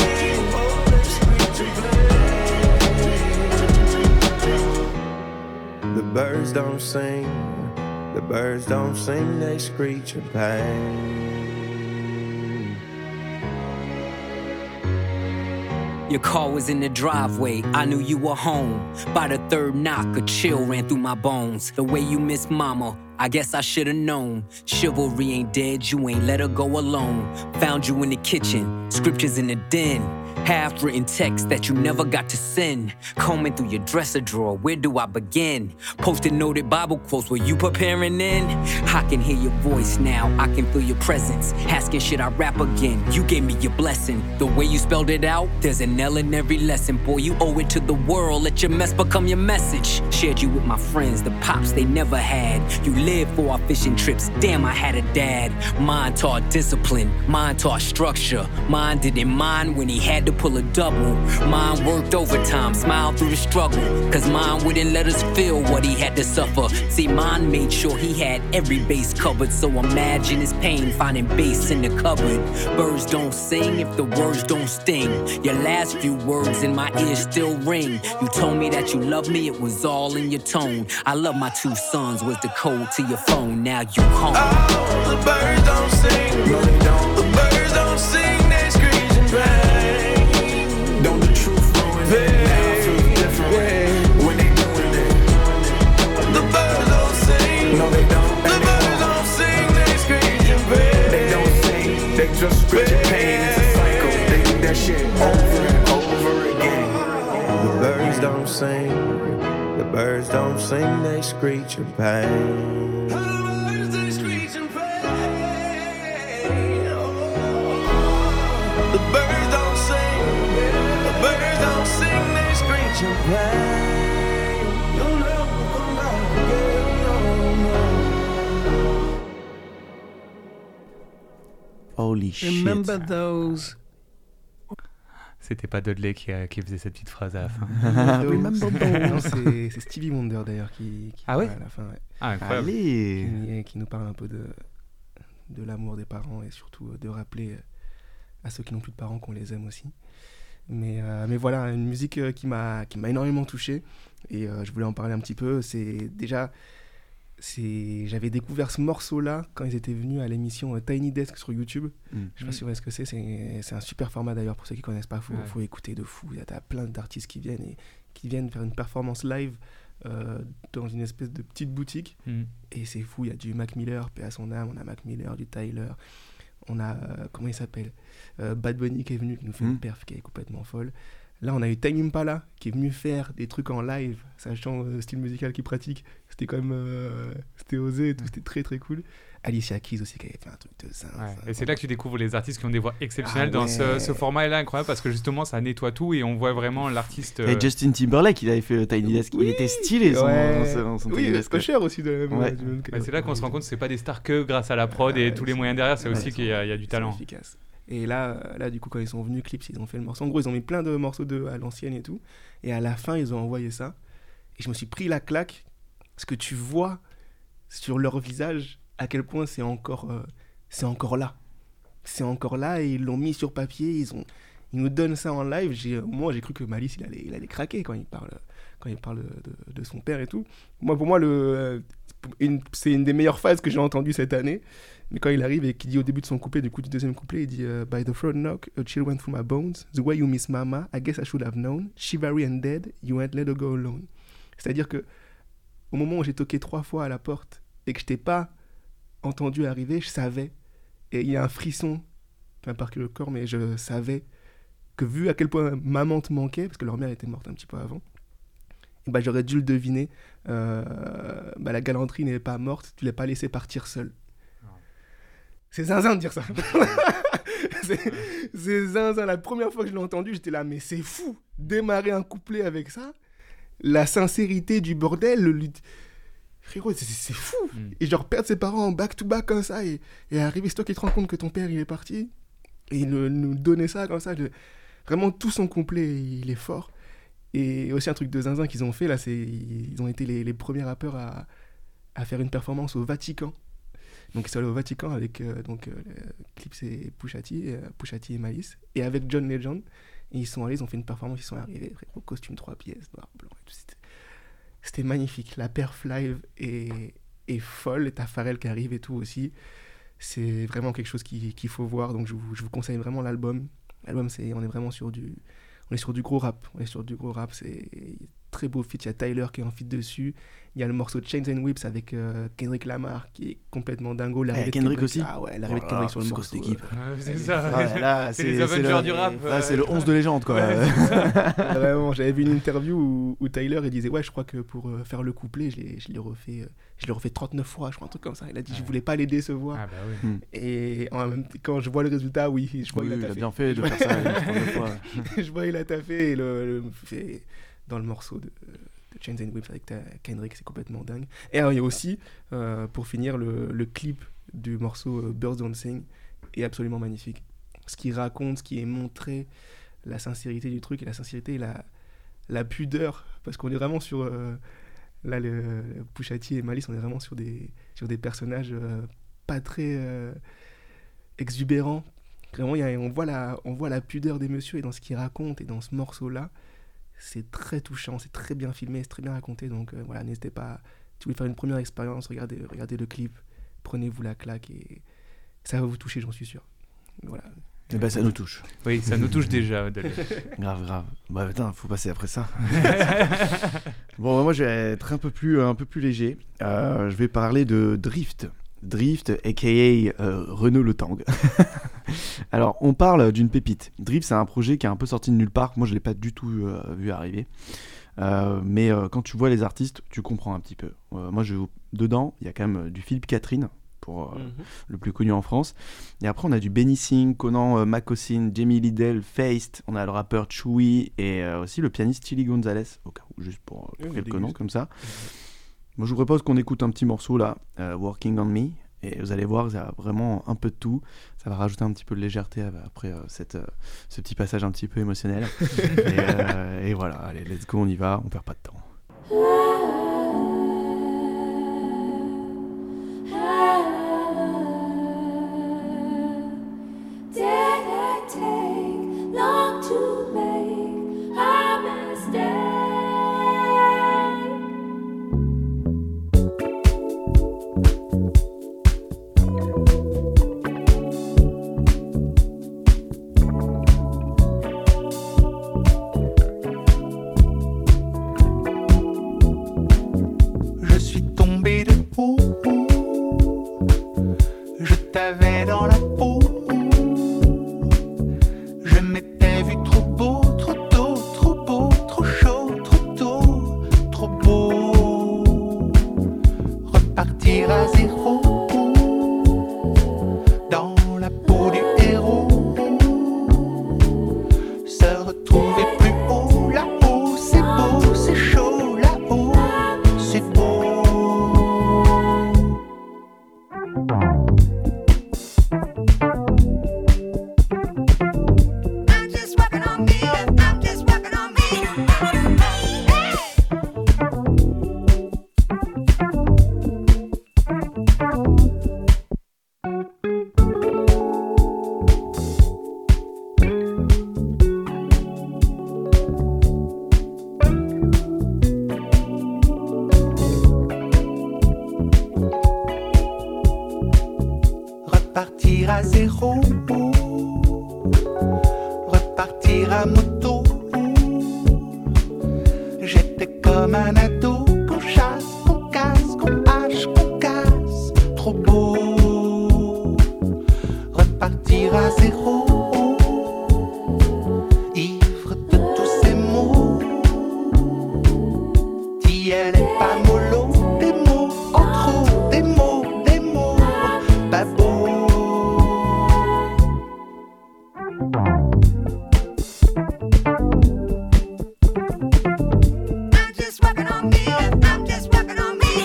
The birds don't sing, the birds don't sing, they screech in pain. Your car was in the driveway, I knew you were home. By the third knock, a chill ran through my bones. The way you miss mama, I guess I should've known. Chivalry ain't dead, you ain't let her go alone. Found you in the kitchen, scriptures in the den. Half-written text that you never got to send. Combing through your dresser drawer, where do I begin? Posted noted Bible quotes, were you preparing in? I can hear your voice now, I can feel your presence. Asking should I rap again, you gave me your blessing. The way you spelled it out, there's an L in every lesson. Boy, you owe it to the world, let your mess become your message. Shared you with my friends, the pops they never had. You lived for our fishing trips, damn I had a dad. Mine taught discipline, mine taught structure. Mine didn't mind when he had to pull a double. Mine worked overtime, smiled through the struggle. Cause mine wouldn't let us feel what he had to suffer. See, mine made sure he had every base covered. So imagine his pain finding bass in the cupboard. Birds don't sing if the words don't sting. Your last few words in my ears still ring. You told me that you loved me, it was all in your tone. I love my two sons was the code to your phone. Now you home. Oh, the birds don't sing, no they don't. The birds don't sing, they screech and play. Don't the truth ruin it? Now it feels different when they doing it. The birds don't sing, no they don't. The birds don't sing, they screech and play. They don't sing, they just screech and pain. It's a cycle, they do that shit over and over again. The birds don't sing, the birds don't sing, they screech and pain. The birds they screech and pain. The birds don't sing, the birds don't sing, they screech and play. You'll never come back again, no, no. Holy shit. Remember those. C'était pas Dudley qui, a- qui faisait cette petite phrase à la fin. Remember those. Non, c'est, c'est Stevie Wonder d'ailleurs qui, qui Ah ouais à la fin, ouais. Ah, incroyable. Allez. qui, qui nous parle un peu de, de l'amour des parents et surtout de rappeler à ceux qui n'ont plus de parents qu'on les aime aussi. Mais, euh, mais voilà, une musique euh, qui m'a, qui m'a énormément touché et euh, je voulais en parler un petit peu. C'est déjà, c'est, j'avais découvert ce morceau-là quand ils étaient venus à l'émission euh, Tiny Desk sur YouTube. Mm. Je sais pas si vous voyez ce que c'est, c'est, c'est un super format d'ailleurs pour ceux qui connaissent pas, faut, Ouais. faut écouter de fou. Il y a t'as plein d'artistes qui viennent et qui viennent faire une performance live euh, dans une espèce de petite boutique. Mm. Et c'est fou, il y a du Mac Miller, paix à son âme, on a Mac Miller, du Tyler, on a, euh, comment il s'appelle euh, Bad Bunny qui est venu, qui nous fait Mm. une perf qui est complètement folle. Là, on a eu Tame Impala qui est venu faire des trucs en live, sachant le style musical qu'il pratique. C'était quand même... Euh, c'était osé et tout, c'était très très cool. Alicia Keys aussi qui avait fait un truc de ça. Ouais. Et c'est là que tu découvres les artistes qui ont des voix exceptionnelles Ah dans ouais. ce, ce format-là, incroyable, parce que justement ça nettoie tout et on voit vraiment l'artiste. Et euh, Justin Timberlake, il avait fait le Tiny Desk. Il Oui. était stylé son, Ouais. son, son Oui, Tiny Desk. Usher aussi de la même Ouais. du même- bah, c'est là qu'on se rend compte que c'est pas des stars que grâce à la prod et Ouais, tous les c'est- moyens derrière, c'est ouais, aussi ils qu'il y a, il y a du Ils sont talent. efficaces. Et là, euh, là, du coup, quand ils sont venus, Clips, ils ont fait le morceau. En gros, ils ont mis plein de morceaux de, à l'ancienne et tout. Et à la fin, ils ont envoyé ça. Et je me suis pris la claque. Parce que tu vois sur leur visage à quel point c'est encore, euh, c'est encore là. C'est encore là et ils l'ont mis sur papier. Ils, ont, ils nous donnent ça en live. J'ai, moi, j'ai cru que Malice, il allait, il allait craquer quand il parle, quand il parle de, de son père et tout. Moi, pour moi, le, euh, une, c'est une des meilleures phases que j'ai entendues cette année. Mais quand il arrive et qu'il dit au début de son couplet, du coup du deuxième couplet, il dit uh, By the third knock, a chill went through my bones. The way you miss mama, I guess I should have known. Shivery and dead, you ain't let her go alone. C'est-à-dire que au moment où j'ai toqué trois fois à la porte et que je t'ai pas entendu arriver, je savais. Et il y a un frisson, peu importe le corps, mais je savais que vu à quel point maman te manquait, parce que leur mère était morte un petit peu avant, et bah, j'aurais dû le deviner. Euh, bah, la galanterie n'est pas morte, tu l'as pas laissé partir seul. C'est zinzin de dire ça. c'est, c'est zinzin. La première fois que je l'ai entendu, j'étais là, mais c'est fou. Démarrer un couplet avec ça, la sincérité du bordel, le... frérot, c'est, c'est fou. Mm. Et genre perdre ses parents en back-to-back comme ça, et, et arriver, c'est toi qui te rends compte que ton père, il est parti, et le, nous donner ça comme ça, le... vraiment tout son couplet, il est fort. Et aussi un truc de zinzin qu'ils ont fait, là, c'est ils ont été les, les premiers rappeurs à, à faire une performance au Vatican. Donc ils sont allés au Vatican avec euh, donc, euh, Clips et Pusha T, euh, Pusha T et Malice, et avec John Legend. Et ils sont allés, ils ont fait une performance, ils sont arrivés, frérot, costume trois pièces, noir, blanc et tout. C'était, c'était magnifique. La perf live est, est folle, et t'as Pharrell qui arrive et tout aussi. C'est vraiment quelque chose qui, qu'il faut voir, donc je vous, je vous conseille vraiment l'album. L'album, c'est, on est vraiment sur du, on est sur du gros rap. On est sur du gros rap, c'est très beau feat. Il y a Tyler qui est en feat dessus. Il y a le morceau Chains and Whips avec euh, Kendrick Lamar qui est complètement dingo. L'arrivée Eh, de Kendrick aussi. Ah ouais, l'arrivée de Voilà, Kendrick sur le c'est morceau. grosse équipe. euh, Ouais, c'est ça. Ouais, là, C'est les Avengers le, du rap, là, ouais. c'est le onze de légende, quoi. Ouais, c'est ça. Vraiment, j'avais vu une interview où, où Tyler il disait ouais, je crois que pour euh, faire le couplet, je l'ai, je l'ai refait, euh, je l'ai refait trente-neuf fois, je crois un truc comme ça. Il a dit je Ouais. voulais pas les décevoir. Ah bah oui. Et en même temps, quand je vois le résultat, oui, je vois Oui, qu'il il a a taffé. bien fait de faire ça une première fois. Je vois il a taffé et le, le fait dans le morceau de, de Chains and Whips avec ta, Kendrick, c'est complètement dingue. Et alors, il y a aussi, euh, pour finir, le, le clip du morceau euh, Birds Don't Sing est absolument magnifique. Ce qui raconte, ce qui est montré, la sincérité du truc et la sincérité et la, la pudeur, parce qu'on est vraiment sur euh, là le, le Pusha T et Malice, on est vraiment sur des sur des personnages euh, pas très euh, exubérants. Vraiment, il y a, on voit la on voit la pudeur des messieurs et dans ce qu'ils racontent et dans ce morceau là, c'est très touchant, c'est très bien filmé, c'est très bien raconté. Donc euh, voilà, n'hésitez pas. Si vous voulez faire une première expérience, regardez regardez le clip, prenez-vous la claque et ça va vous toucher, j'en suis sûr. Voilà. Et ben ça nous touche. Oui, ça nous touche déjà. de le- Grave, grave. Bah putain, faut passer après ça. Bon, moi je vais être un peu plus, un peu plus léger. Euh, je vais parler de Drift. Drift, aka euh, Renaud Le Tang. Alors, on parle d'une pépite. Drift, c'est un projet qui est un peu sorti de nulle part. Moi, je l'ai pas du tout euh, vu arriver. Euh, mais euh, quand tu vois les artistes, tu comprends un petit peu. Euh, moi, je, dedans, il y a quand même euh, du Philippe Catherine, pour euh, Mm-hmm. le plus connu en France. Et après, on a du Benny Singh, Conan euh, Makosin, Jamie Liddell, Feist. On a le rappeur Chewy et euh, aussi le pianiste Chili Gonzalez, au cas où, juste pour, pour Oui, quelques déguste. noms comme ça. Moi, je vous propose qu'on écoute un petit morceau là, euh, Working on Me. Et vous allez voir, ça a vraiment un peu de tout. Ça va rajouter un petit peu de légèreté après euh, cette, euh, ce petit passage un petit peu émotionnel. et, euh, et voilà, allez, let's go, on y va, on perd pas de temps. Did it take long to make a mistake? comme un ado qu'on chasse, qu'on casse, qu'on hache, qu'on casse. Trop beau, repartir à zéro. Ivre de tous ces mots, dis elle est pas mollo. Des mots en trop, des mots, des mots, pas beau. I'm just working on me. I'm just working on me.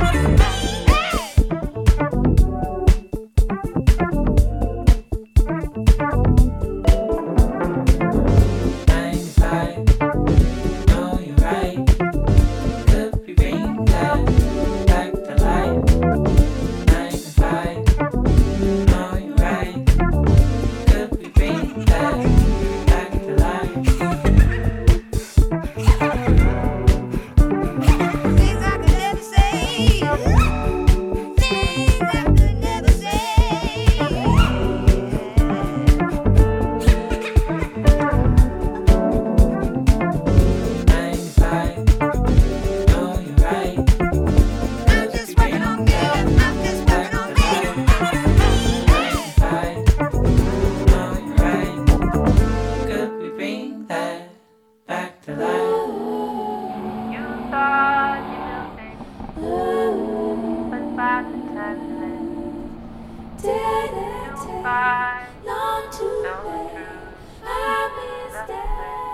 Nine to five, no, you're right. Could be bring that back to life. Nine to five, no, you're right. Could be bring that back to life. Things I could never say. Things I could never say. Nine to five, no, you're right. I'm just working on me. I'm just working on me. Five, no, you're right. Could we bring that back to life? You thought you knew things, but by the time you left, you find Long to no wait. truth. I missed that.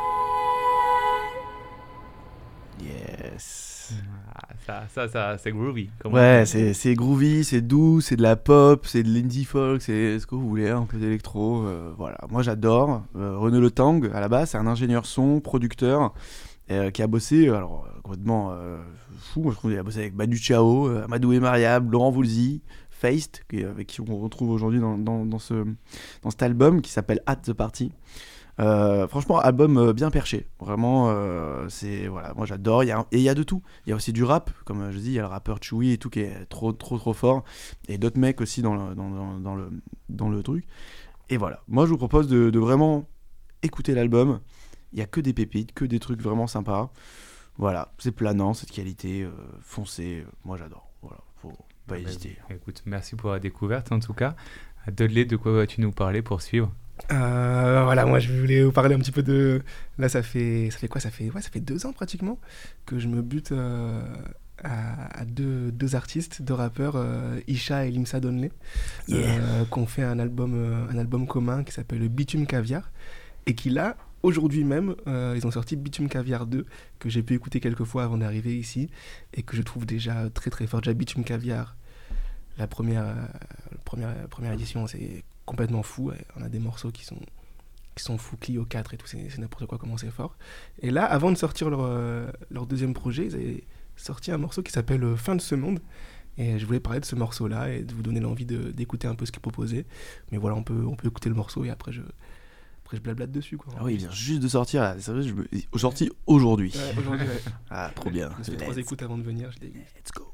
Yes. Ah, ça, ça, ça, c'est groovy. comme on Ouais, dit. c'est, c'est groovy, c'est doux, c'est de la pop, c'est de l'indie folk, c'est ce que vous voulez, un peu d'électro. euh, voilà, moi j'adore. Euh, Renaud Le Tang, à la base, c'est un ingénieur son, producteur, euh, qui a bossé, euh, alors euh, complètement euh, fou, moi je trouve qu'il a bossé avec Manu Chao, euh, Amadou et Mariam, Laurent Voulzy, Feist, qui, avec qui on retrouve aujourd'hui dans, dans, dans, ce, dans cet album qui s'appelle At the Party. Euh, franchement, album euh, bien perché. Vraiment, euh, c'est voilà, moi j'adore. Il y a, et il y a de tout. Il y a aussi du rap, comme euh, je dis, il y a le rappeur Chewy et tout qui est trop, trop, trop fort. Et d'autres mecs aussi dans le, dans, dans, dans le, dans le truc. Et voilà, moi je vous propose de, de vraiment écouter l'album. Il y a que des pépites, que des trucs vraiment sympas. Voilà, c'est planant, cette qualité, euh, foncée. euh, moi j'adore. Voilà, faut pas Ah, bah, hésiter. Écoute, merci pour la découverte en tout cas. Dudley, de quoi vas-tu nous parler pour suivre? Euh, voilà, moi je voulais vous parler un petit peu de. Là, ça fait, ça fait quoi ça fait, ouais, ça fait deux ans pratiquement que je me bute euh, à, à deux, deux artistes, deux rappeurs, euh, Isha et Limsa Donley, euh, qui ont fait un album, euh, un album commun qui s'appelle Bitume Caviar et qui là, aujourd'hui même, euh, ils ont sorti Bitume Caviar deux que j'ai pu écouter quelques fois avant d'arriver ici et que je trouve déjà très très fort. Déjà Bitume Caviar, la première, euh, première, première édition, c'est complètement fou. On a des morceaux qui sont, qui sont fous, Clio quatre et tout, c'est, c'est n'importe quoi comment c'est fort. Et là, avant de sortir leur, euh, leur deuxième projet, ils avaient sorti un morceau qui s'appelle euh, Fin de ce monde. Et je voulais parler de ce morceau-là et de vous donner l'envie de, d'écouter un peu ce qu'ils proposaient. Mais voilà, on peut, on peut écouter le morceau et après je, après je blablate dessus, quoi. Ah oui, il vient juste de sortir là. C'est vrai, je me... sorti aujourd'hui. Ouais, aujourd'hui, ouais. Ah, trop bien. Je me suis fait trois Let's- écoutes avant de venir, je l'ai- Let's go.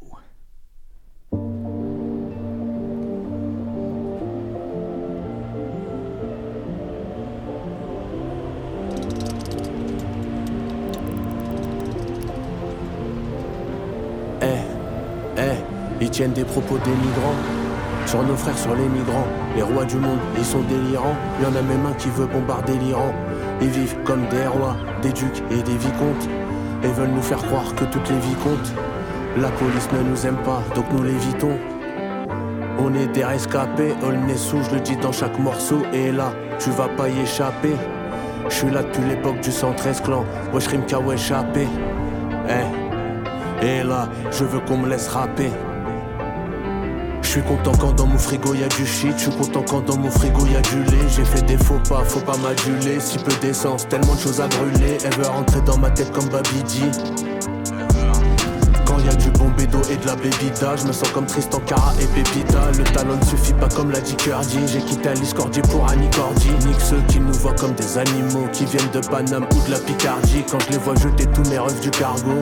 Eh, eh, ils tiennent des propos dénigrants sur nos frères, sur les migrants. Les rois du monde, ils sont délirants. Y'en a même un qui veut bombarder l'Iran. Ils vivent comme des rois, des ducs et des vicomtes, et veulent nous faire croire que toutes les vies comptent. La police ne nous aime pas, donc nous l'évitons. On est des rescapés, Olnessou, je le dis dans chaque morceau. Et là, tu vas pas y échapper. Je suis là depuis l'époque du cent treize clan. Wesh Rimka, wesh échappé. Eh. Et là, je veux qu'on me laisse rapper. Je suis content quand dans mon frigo y'a du shit. Je suis content quand dans mon frigo y'a du lait. J'ai fait des faux pas, faut pas m'aduler. Si peu d'essence, tellement de choses à brûler. Elle veut rentrer dans ma tête comme Babidi. Quand y'a du bon bédo et de la bébida, je me sens comme Tristan Cara et Pépita. Le talent ne suffit pas comme l'a dit Curdy. J'ai quitté Alice Cordier pour Annie Cordy. Nique ceux qui nous voient comme des animaux, qui viennent de Paname ou de la Picardie. Quand je les vois jeter tous mes refs du cargo,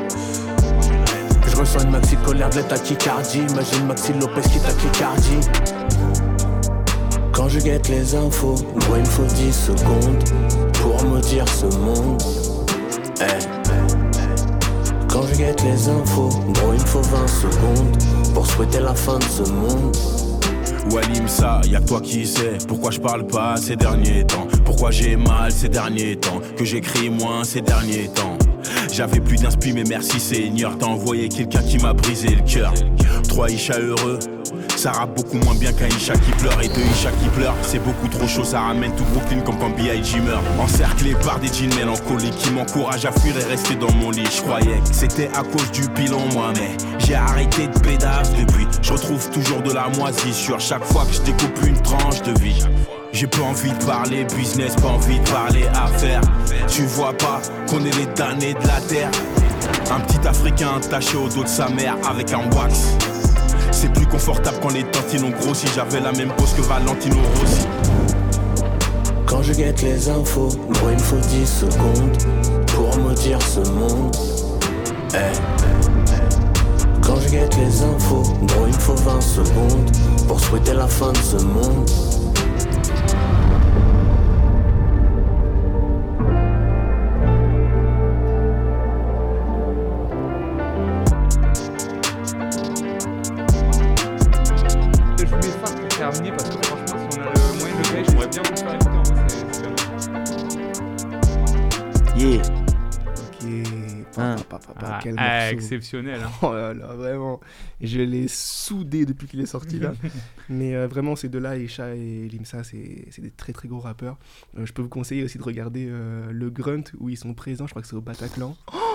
je ressens une maxi colère de l'état Kikardie. Imagine Maxi Lopez qui t'a Kikardie. Quand je guette les infos, moi il me faut dix secondes pour maudire ce monde. Eh. les infos, gros il me faut vingt secondes pour souhaiter la fin de ce monde. Ouais Limsa, y'a que toi qui sais pourquoi je parle pas ces derniers temps. Pourquoi j'ai mal ces derniers temps, que j'écris moins ces derniers temps. J'avais plus d'inspi mais merci Seigneur, t'as envoyé quelqu'un qui m'a brisé le cœur. Trois Isha heureux, ça rappe beaucoup moins bien qu'un Isha qui pleure. Et deux Isha qui pleurent, c'est beaucoup trop chaud, ça ramène tout Brooklyn comme quand B I G meurt. Encerclé par des jeans mélancoliques qui m'encouragent à fuir et rester dans mon lit. Je croyais que c'était à cause du pilon moi, mais j'ai arrêté de pédave depuis. Je retrouve toujours de la moisissure chaque fois que je découpe une tranche de vie. J'ai pas envie de parler business, pas envie de parler affaires. Tu vois pas qu'on est les damnés de la terre. Un petit Africain attaché au dos de sa mère avec un wax. C'est plus confortable quand les tantines ont grossi. J'avais la même pose que Valentino Rossi. Quand je guette les infos, gros il me faut dix secondes pour me dire ce monde. Hey. Quand je guette les infos, gros il me faut vingt secondes pour souhaiter la fin de ce monde. Terminé parce que franchement si on a le moyen de le payer, j'aimerais bien vous le faire écouter en vrai, c'est, c'est Yeah. Ok. Ah, Papa, papa, papa, ah, quel ah, morceau. exceptionnel. Hein. Oh là là, vraiment. Je l'ai soudé depuis qu'il est sorti là. Mais euh, vraiment, ces deux-là, Isha et Limsa, c'est, c'est des très très gros rappeurs. Euh, je peux vous conseiller aussi de regarder euh, le Grunt où ils sont présents. Je crois que c'est au Bataclan.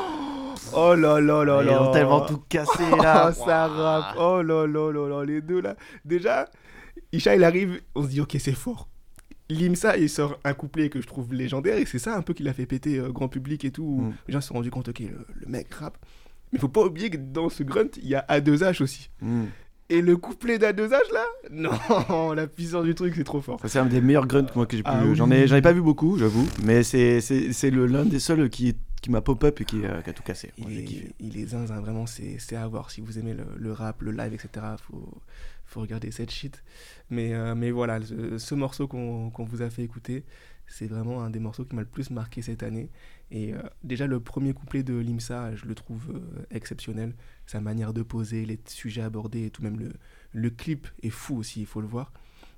Oh là là là là. Ils ont tellement tout cassé là. Oh, ça rappe. Oh là là là là. Les deux là. Déjà, Isha il arrive, on se dit ok, c'est fort. Limsa il sort un couplet que je trouve légendaire et c'est ça un peu qui l'a fait péter euh, grand public et tout. Mm. Les gens se sont rendus compte, ok, le, le mec rappe. Mais faut pas oublier que dans ce grunt, il y a A deux H aussi. Mm. Et le couplet d'A deux H là, non, la puissance du truc, c'est trop fort. Ça, c'est un des meilleurs grunts moi, que j'ai pu. Ah, oui. J'en ai, j'en ai pas vu beaucoup, j'avoue. Mais c'est, c'est, c'est le, l'un des seuls qui, qui m'a pop-up et qui, euh, qui a tout cassé. Moi, il, est, il est zinzin, vraiment, c'est, c'est à voir. Si vous aimez le, le rap, le live, et cetera, faut, faut regarder cette shit. Mais, euh, mais voilà, ce, ce morceau qu'on, qu'on vous a fait écouter, c'est vraiment un des morceaux qui m'a le plus marqué cette année. Et euh, déjà, le premier couplet de Limsa, je le trouve euh, exceptionnel. Sa manière de poser, les sujets abordés et tout, même le, le clip est fou aussi, il faut le voir.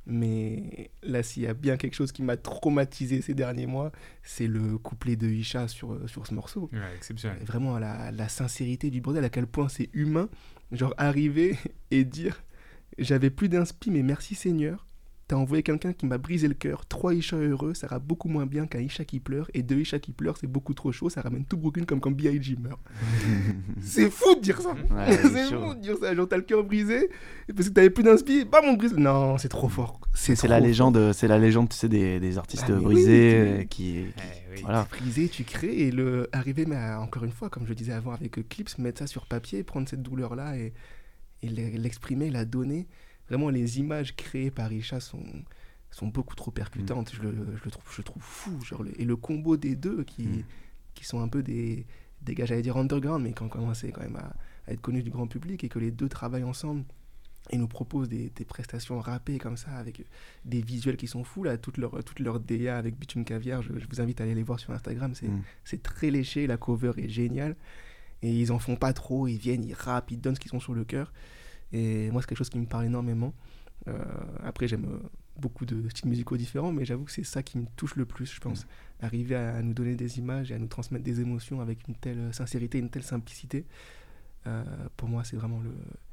Mais là, s'il y a bien quelque chose qui m'a traumatisé ces derniers mois, c'est le couplet de Isha sur, sur ce morceau. Ouais, exceptionnel. Et vraiment, la, la sincérité du bordel, à quel point c'est humain. Genre, arriver et dire « J'avais plus d'inspi, mais merci Seigneur. T'as envoyé quelqu'un qui m'a brisé le cœur. Trois Isha heureux, ça rappe beaucoup moins bien qu'un Isha qui pleure. Et deux Isha qui pleurent, c'est beaucoup trop chaud. Ça ramène tout Brooklyn comme quand B I G meurt. » C'est fou de dire ça. Ouais, c'est fou de dire ça. Genre, t'as le cœur brisé parce que t'avais plus d'inspi. Bam, on brise. Non, c'est trop fort. C'est, c'est trop la fort. légende. C'est la légende, tu sais, des, des artistes bah, brisés oui, oui. qui. qui eh, oui. Voilà. Brisé, tu crées et le arriver, mais à, encore une fois, comme je disais avant avec euh, Clips, mettre ça sur papier, prendre cette douleur-là et, et l'exprimer, la donner. Vraiment, les images créées par Isha sont. sont beaucoup trop percutantes, mmh. je, le, je le trouve, je le trouve fou. Genre le, et le combo des deux qui, mmh. qui sont un peu des, des gars, j'allais dire underground, mais qui ont commencé quand même à, à être connus du grand public et que les deux travaillent ensemble et nous proposent des, des prestations rappées comme ça avec des visuels qui sont fous, là, toute leur, toute leur D A avec Bitume Caviar. Je, je vous invite à aller les voir sur Instagram, c'est, mmh. c'est très léché, la cover est géniale et ils en font pas trop, ils viennent, ils rappent, ils donnent ce qu'ils ont sur le cœur et moi c'est quelque chose qui me parle énormément. Euh, après j'aime euh, beaucoup de styles musicaux différents, mais j'avoue que c'est ça qui me touche le plus, je pense. Mmh. Arriver à, à nous donner des images et à nous transmettre des émotions avec une telle sincérité, une telle simplicité, euh, pour moi c'est vraiment le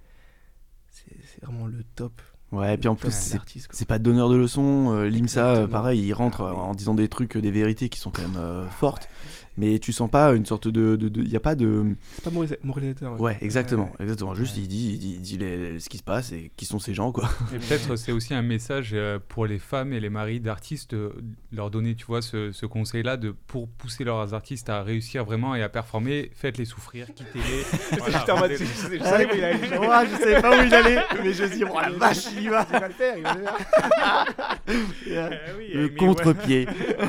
c'est, c'est vraiment le top. Ouais, et puis en plus c'est, c'est pas donneur de leçons. euh, Limsa euh, pareil, il rentre ah, oui. en disant des trucs, des vérités qui sont quand même euh, fortes, mais tu sens pas une sorte de il de, de, y a pas de c'est pas moralisateur. Ouais, ouais exactement, ouais. exactement. Juste ouais. il dit il dit, il dit les, les, ce qui se passe et qui sont ces gens quoi. Et peut-être c'est aussi un message pour les femmes et les maris d'artistes, de leur donner, tu vois, ce, ce conseil-là de pour pousser leurs artistes à réussir vraiment et à performer, faites-les souffrir, quittez-les. Voilà, je, je savais où il allait. Ouais, je savais pas où il allait, mais je dis oh la vache. y va. Il va le faire, il va le faire. Euh, oui, Le avec mes- contre-pied.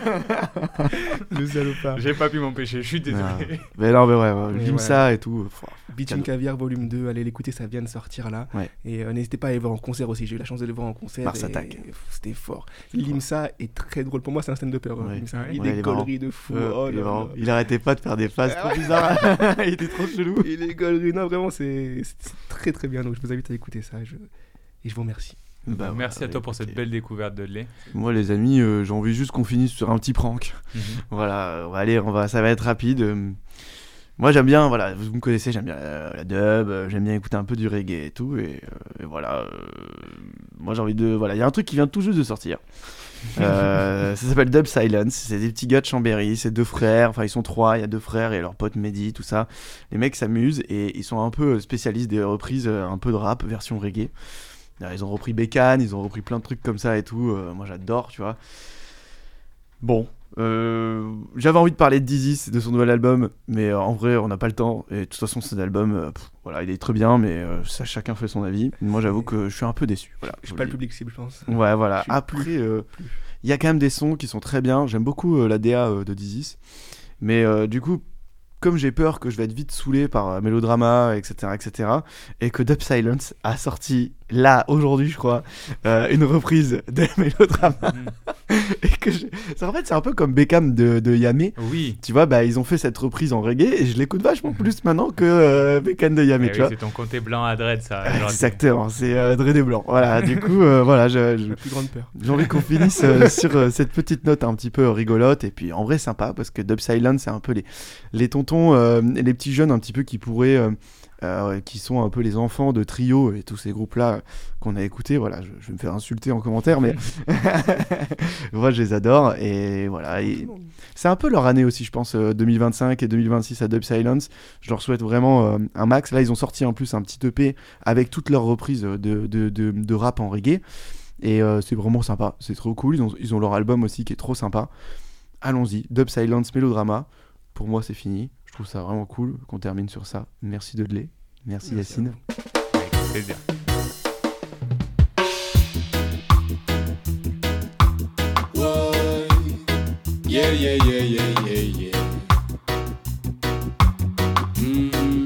Le salopard. J'ai pas pu m'empêcher, je suis désolé. Non. Mais non, mais ouais, ouais, Mais Limsa et tout. pff, Beach and Caviar volume deux, allez l'écouter, ça vient de sortir là. Ouais. Et euh, n'hésitez pas à aller voir en concert aussi, j'ai eu la chance de le voir en concert. Mars et- Attack. et C'était fort. Limsa est très drôle, pour moi c'est un stand-upper. euh, Ouais. Limsa. Ouais. Il Ouais, est il est gaulerie de fou. Euh, Oh il, est là marrant. là. Il arrêtait pas de faire des phases trop bizarres. Il était trop chelou. Il est gaulerie, non vraiment c'est c'est- c'est très très bien, donc je vous invite à écouter ça. Je... Et je vous remercie. Bah, Merci voilà, à toi pour cette écoutez. belle découverte de Lé. Moi, les amis, euh, j'ai envie juste qu'on finisse sur un petit prank. Voilà, on va aller, on va, ça va être rapide. Euh, Moi, j'aime bien, voilà, vous me connaissez, j'aime bien euh, la dub, euh, j'aime bien écouter un peu du reggae et tout. Et, euh, et voilà, euh, moi j'ai envie de, voilà, il y a un truc qui vient tout juste de sortir. Euh, ça s'appelle Dub Silence. C'est des petits gars de Chambéry, c'est deux frères, enfin ils sont trois, il y a deux frères et leur pote Mehdi, tout ça. Les mecs s'amusent et ils sont un peu spécialistes des reprises, euh, un peu de rap version reggae. Alors, ils ont repris Bécane, ils ont repris plein de trucs comme ça et tout. Euh, moi j'adore, tu vois. Bon, euh, j'avais envie de parler de Dizzy, de son nouvel album, mais euh, en vrai on n'a pas le temps. Et de toute façon cet album, euh, pff, voilà, il est très bien, mais euh, ça chacun fait son avis. Moi j'avoue que je suis un peu déçu. Voilà, Je je suis vous pas le le dis. public cible, je pense. Ouais, voilà. Je suis Après, plus- euh, plus. il y a quand même des sons qui sont très bien. J'aime beaucoup euh, la D A euh, de Dizzy. Mais euh, du coup, comme j'ai peur que je vais être vite saoulé par euh, Mélodrama, et cetera, et cetera, et que Dub Silence a sorti, là, aujourd'hui, je crois, euh, une reprise de Mélodrama. et que je... ça, en fait, c'est un peu comme Beckham de, de Yamé. Oui. Tu vois, bah, ils ont fait cette reprise en reggae et je l'écoute vachement plus maintenant que euh, Beckham de Yamé, Eh tu oui, vois. c'est ton côté blanc à dread, ça. genre, Exactement, c'est euh, Dre des Blancs. Voilà, du coup, euh, voilà, je, je- La plus grande peur. j'ai envie qu'on finisse euh, sur euh, cette petite note un petit peu rigolote et puis en vrai sympa parce que Dub Silence c'est un peu les, les tontons, euh, les petits jeunes un petit peu qui pourraient, euh, euh, qui sont un peu les enfants de Trio et tous ces groupes là qu'on a écoutés. Voilà, je, je vais me faire insulter en commentaire, mais moi je les adore et voilà. Et c'est un peu leur année aussi, je pense, euh, deux mille vingt-cinq et deux mille vingt-six à Dub Silence. Je leur souhaite vraiment euh, un max. Là, ils ont sorti en plus un petit E P avec toutes leurs reprises de, de, de, de rap en reggae. Et euh, c'est vraiment sympa, c'est trop cool. Ils ont, ils ont leur album aussi qui est trop sympa. Allons-y, Dub Silence, Mélodrama. Pour moi, c'est fini. Je trouve ça vraiment cool qu'on termine sur ça. Merci Dudley. Merci, Merci à Yacine. Avec plaisir. Ouais. Yeah, yeah, yeah, yeah, yeah, yeah. Hmm.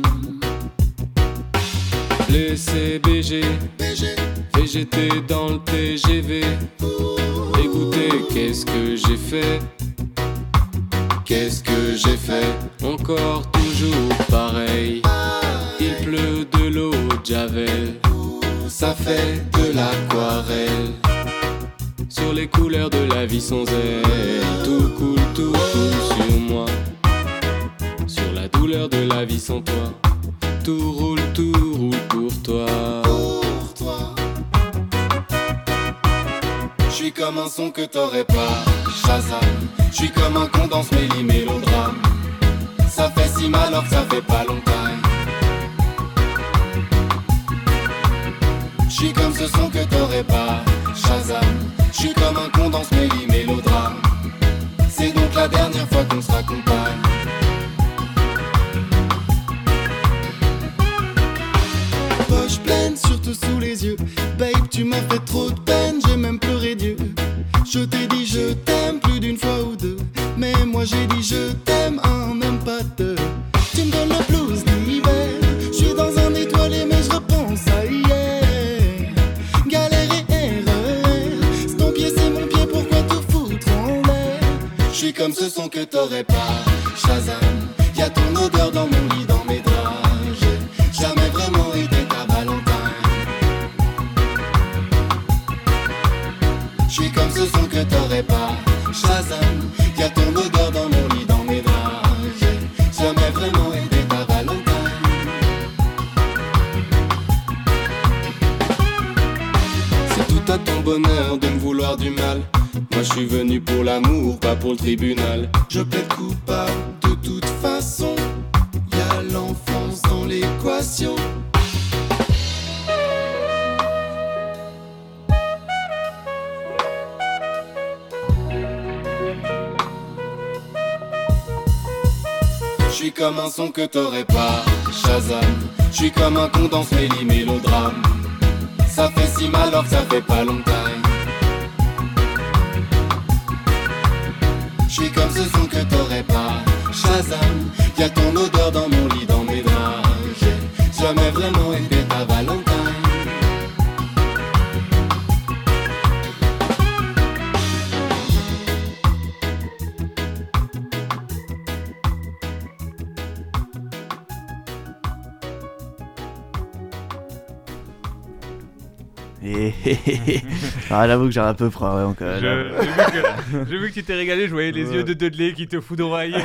Laissez B G, V G T dans le T G V. Écoutez, qu'est-ce que j'ai fait? Qu'est-ce que j'ai fait? Encore toujours pareil. Il pleut de l'eau de Javel. Ça fait de l'aquarelle. Sur les couleurs de la vie sans elle. Tout coule, tout coule sur moi. Sur la douleur de la vie sans toi. Tout roule, tout roule pour toi. Pour toi. J'suis comme un son que t'aurais pas, Shazam. J'suis comme un con dans ce méli mélodrame. Ça fait si mal alors que ça fait pas longtemps. J'suis comme ce son que t'aurais pas, Shazam. J'suis comme un con dans ce méli mélodrame. C'est donc la dernière fois qu'on se raccompagne. Poche pleine, surtout sous les yeux. Babe, tu m'as fait trop de peine, j'ai même pleuré Dieu. Je t'ai dit je t'aime plus d'une fois ou deux. Mais moi j'ai dit je t'aime un, même pas deux. Tu me donnes le blues l'hiver. Je suis dans un étoilé mais je repense à hier. Galère et erreur. C'est ton pied, c'est mon pied, pourquoi tout foutre en l'air? Je suis comme ce son que t'aurais pas, Shazam. Y'a ton odeur dans mon lit, dans mes draps. J'ai jamais vraiment été ta Valentin. J'suis comme ce son que t'aurais pas, Shazam. Y'a ton odeur dans mon lit, dans mes draps. J'ai jamais vraiment été ta Valentin. C'est tout à ton bonheur de me vouloir du mal. Moi je suis venu pour l'amour, pas pour le tribunal. Je plaide coupable de toute façon. Y'a l'enfance dans l'équation. J'suis comme un son que t'aurais pas, Shazam. J'suis comme un con dans ce méli mélodrame. Ça fait si mal alors que ça fait pas longtemps. J'suis comme ce son que t'aurais pas. Shazam, y'a ton odeur dans mon lit, dans mes draps. J'ai jamais vraiment été ta Valentin. Et ah, j'avoue que j'ai un peu froid, ouais, donc, euh, Je- là- J'ai vu, que- j'ai vu que tu t'es régalé, je voyais les Ouais. yeux de Dudley qui te foudroyaient.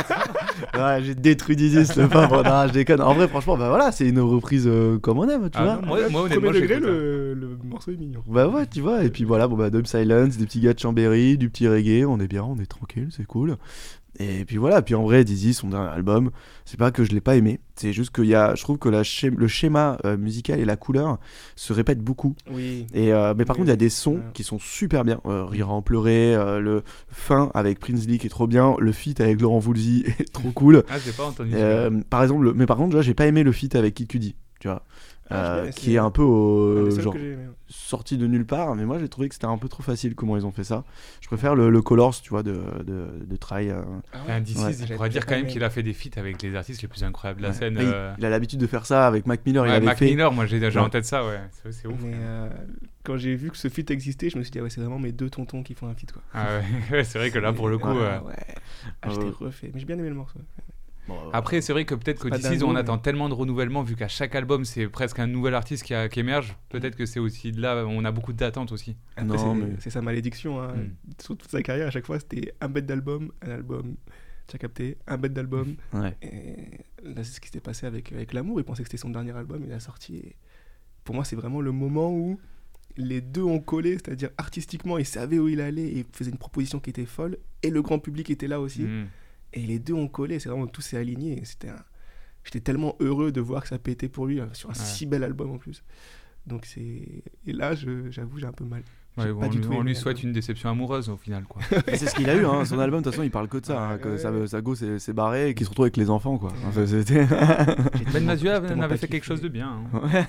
Ouais, j'ai détruit Dizzy, le pauvre. Non, je déconne. En vrai, franchement, bah voilà, c'est une reprise euh, comme on aime, tu Ah vois. non, moi, moi, Premier honnêtement, degré, j'écoute, le, le morceau est mignon. Bah ouais, tu vois. Et puis voilà, bon bah Dub Silence, des petits gars de Chambéry, du petit reggae, on est bien, on est tranquille, c'est cool. Et puis voilà, puis en vrai, Dizzy, son dernier album, c'est pas que je l'ai pas aimé, c'est juste qu'il y a, je trouve que la sché- le schéma euh, musical et la couleur se répètent beaucoup. Oui. Et euh, mais par Oui, contre, il y a des ouais. sons qui sont super bien. Euh, Rire en pleurer, euh, le fin avec Prince Lee qui est trop bien, le feat avec Laurent Voulzy est trop cool. Ah, j'ai pas entendu. Euh, par exemple, le- mais par contre, tu vois, j'ai pas aimé le feat avec Kid Cudi, tu vois. Ah, j'ai Euh, bien qui essayé. est un peu au- Un des seuls genre que j'ai aimé, ouais. sorti de nulle part, mais moi j'ai trouvé que c'était un peu trop facile comment ils ont fait ça. Je préfère le, le Colors, tu vois, de, de, de Try. euh. Un D six, Ouais. il pourrait dire quand même qu'il a fait des feats avec les artistes les plus incroyables de la Ouais. scène. Mais il- euh, il, a l'habitude de faire ça avec Mac Miller. il Ouais, avait Mac fait... Miller, moi j'ai déjà Ouais. en tête ça, ouais. C'est, c'est ouf. Mais euh, quand j'ai vu que ce feat existait, je me suis dit, ah ouais, c'est vraiment mes deux tontons qui font un feat, quoi. Ah ouais, ouais, c'est vrai que là, pour le coup, Ouais, euh, ouais. Ah, je Euh, t'ai refait. Mais j'ai bien aimé le morceau. Bon, Après, c'est vrai que peut-être C'est que pas d'ici, dingo, on mais- attend tellement de renouvellement, vu qu'à chaque album, c'est presque un nouvel artiste qui, a- qui émerge. Peut-être que c'est aussi de là, on a beaucoup d'attentes aussi. Après, Non, c'est, mais- c'est sa malédiction. Hein. Mm. Sur toute sa carrière, à chaque fois, c'était un bête d'album, un album. Tu as capté, un bête d'album. Ouais. Et là, c'est ce qui s'est passé avec, avec L'amour. Il pensait que c'était son dernier album, il a sorti. Et pour moi, c'est vraiment le moment où les deux ont collé, c'est-à-dire artistiquement, il savait où il allait et il faisait une proposition qui était folle. Et le grand public était là aussi. Mm. Et les deux ont collé, c'est vraiment tout s'est aligné. Et C'était un... J'étais tellement heureux de voir que ça pétait pour lui, hein, sur un Ouais. si bel album en plus. Donc c'est. Et là, je... j'avoue, j'ai un peu mal. Ouais, J'ai bon, pas on du lui, tout on aimé lui l'album. souhaite une déception amoureuse au final, quoi. Mais c'est ce qu'il a eu, hein. Son album, de toute façon, il parle que de ça, hein, que sa, sa go s'est, s'est barrée et qu'il se retrouve avec les enfants, quoi. Enfin, c'était... Ben Mazué tellement avait pas fait quelque kiffé. chose de bien. hein.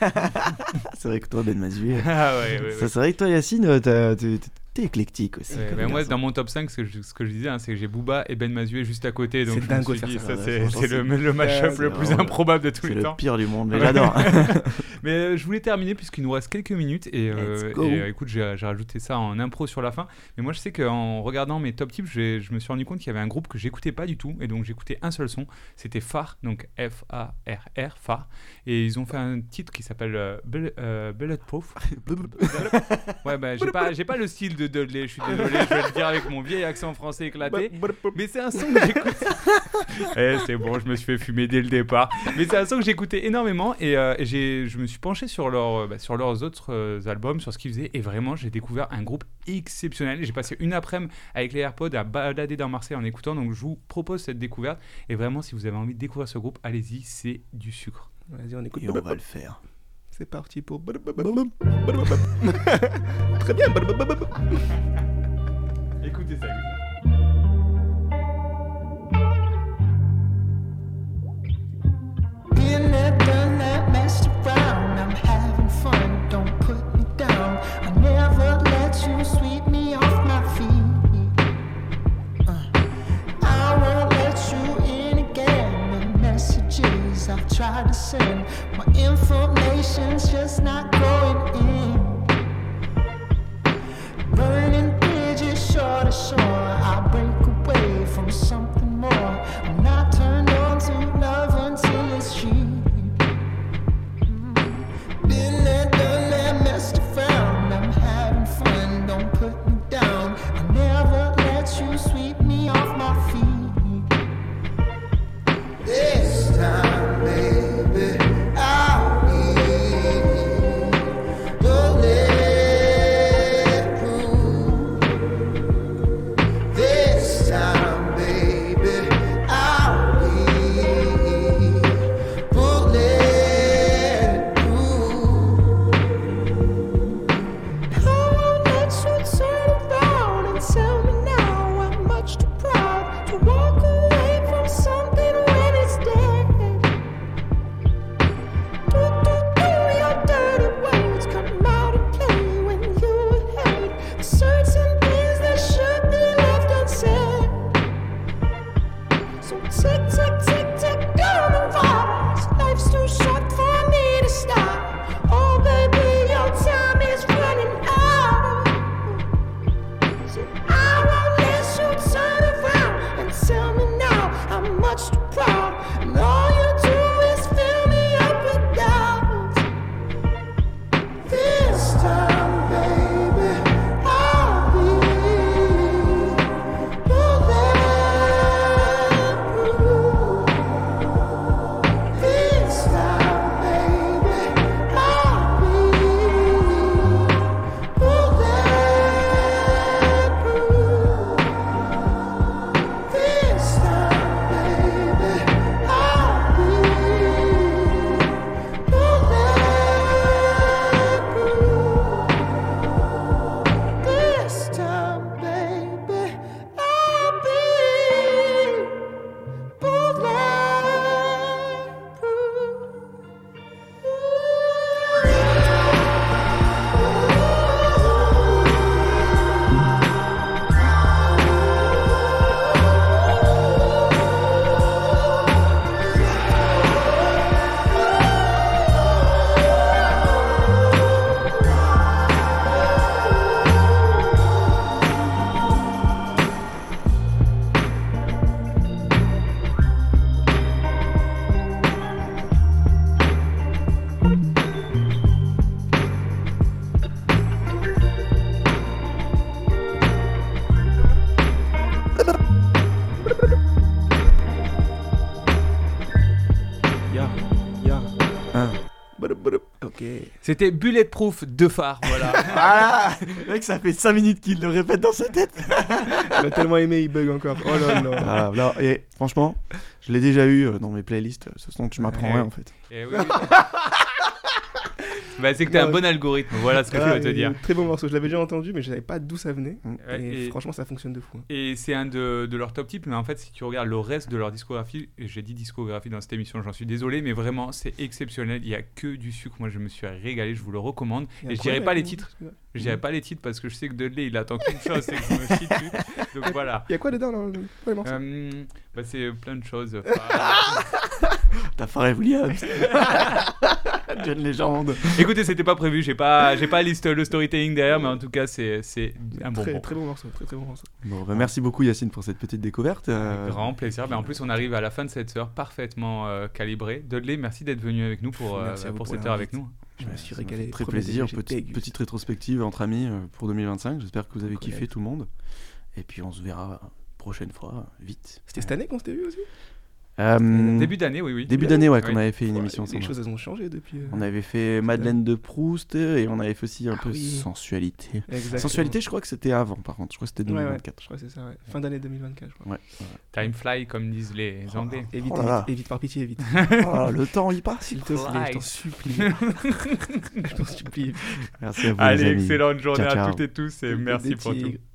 c'est vrai que toi, Ben Mazué. Ah ouais, ouais, ça, ouais. c'est vrai que toi, Yacine, t'as- t'es, t'es éclectique aussi. Ouais, comme ben moi, garçon. dans mon top cinq, ce que je, ce que je disais, hein, c'est que j'ai Booba et Ben Mazué juste à côté. Donc C'est je me dingo suis de dit, faire ça, ça, ouais, c'est, franchement, c'est le, le mashup c'est le plus vraiment- improbable de tous C'est les le temps. pire du monde, mais j'adore. Mais euh, je voulais terminer puisqu'il nous reste quelques minutes et, euh, Let's go. et, euh, écoute, j'ai, j'ai rajouté ça en impro sur la fin. Mais moi, je sais qu'en regardant mes top tips, j'ai- je me suis rendu compte qu'il y avait un groupe que j'écoutais pas du tout et donc j'écoutais un seul son. C'était Phare, donc F A R R, Phare. Et ils ont fait un titre qui s'appelle euh, Bull- euh, Bulletproof. Ouais, bah j'ai pas, j'ai pas le style de Dudley, je suis désolé, je vais le dire avec mon vieil accent français éclaté. Mais c'est un son que j'écoute. Eh, c'est bon, je me suis fait fumer dès le départ. Mais c'est un son que j'écoutais énormément et, euh, et j'ai, je me suis penché sur, leur, euh, bah, sur leurs autres euh, albums, sur ce qu'ils faisaient et vraiment j'ai découvert un groupe exceptionnel. J'ai passé une après-midi avec les AirPods à balader dans Marseille en écoutant, donc je vous propose cette découverte. Et vraiment, si vous avez envie de découvrir ce groupe, allez-y, c'est du sucre. Vas-y, on écoute. Et on va le faire. C'est parti pour. Très bien. Écoutez ça. Been there, done that, messed around. I'm having fun, don't put me down. I never let you sweep me off my feet. Uh, I won't let you in again. The messages I've tried to send, my information's just not going in. Burning bridges shore to shore, I break away from something more. I'm not turned on to love until it's cheap. Been there, done that, messed around. I'm having fun, don't put me down. I never let you sweep me off my feet. This time, baby, I'll be the let room. Tick, tick, tick, tick, down the rise. Life's too short for me to stop. Oh, baby, your time is running out. So I won't let you turn around and tell me now I'm much too proud. And all you do is fill me up with doubt. This time, baby, I'll be bulletproof. This time, baby, I'll be bulletproof. This time, baby, I'll be bulletproof. This time, baby, I'll be Ya, ya. Ah. Badoup, badoup. Ok. C'était Bulletproof de phare, voilà. Voilà. Le mec, ça fait cinq minutes qu'il le répète dans sa tête. Il a tellement aimé, il bug encore. Oh là là. Voilà, là, et franchement, je l'ai déjà eu euh, dans mes playlists. Ce son, tu m'apprends Eh rien oui. en fait. Eh oui. Bah, c'est que t'as un bon algorithme, voilà ce que je Ah, veux te mais dire. Très bon morceau, je l'avais déjà entendu, mais je savais pas d'où ça venait. Ouais, et, et- franchement, ça fonctionne de fou. Et c'est un de, de leurs top tips, mais en fait, si tu regardes le reste de leur discographie, et j'ai dit discographie dans cette émission, j'en suis désolé, mais vraiment, c'est exceptionnel. Il y a que du sucre. Moi, je me suis régalé, je vous le recommande. Il y a Et je quoi, dirais là, pas les comment- titres. Je dirais pas les titres parce que je sais que Dudley, il attend qu'une chose, c'est que je me chie dessus. Donc voilà. Il y a quoi dedans dans le, dans les morceaux Euh, bah, c'est plein de choses. T'as Pharrell Williams. John Legend. Écoutez, c'était pas prévu, j'ai pas, j'ai pas liste le storytelling derrière, mais en tout cas, c'est, c'est un bon très, bon. très bon morceau, très très bon morceau. Bon, bah, merci beaucoup Yacine pour cette petite découverte. euh, Grand plaisir. Ben, en plus, on arrive à la fin de cette heure parfaitement euh, calibrée. Dudley, merci d'être venu avec nous pour, euh, Merci à vous pour pour cette heure avec l'invite. nous. Je me suis ça m'a régalé. fait Très Premier plaisir. degré, Petite, j'étais petite rétrospective entre amis euh, pour deux mille vingt-cinq. J'espère que vous avez Collègue. kiffé tout le monde. Et puis on se verra prochaine fois, vite. C'était cette année qu'on s'était vu aussi Euh, Début d'année, oui, oui. Début d'année, ouais, qu'on Oui. avait fait une Ouais, émission Les ensemble. choses elles ont changé depuis. euh, On avait fait Madeleine de Proust et on avait fait aussi un Ah peu oui. sensualité. Exactement. Sensualité, je crois que c'était avant, par contre. Je crois que c'était Ouais, ouais, deux mille vingt-quatre. je crois que c'est ça, ouais. Fin d'année deux mille vingt-quatre, je crois. Ouais. Time fly, comme disent les Anglais. Évite, Oh là là. évite, évite, par pitié, évite. Oh, le temps, il passe. S'il te plaît, je t'en supplie. Je t'en supplie. Merci à vous, les Allez, amis. excellente journée Ciao, à ciao. toutes et tous et Des merci pour tout. tigres.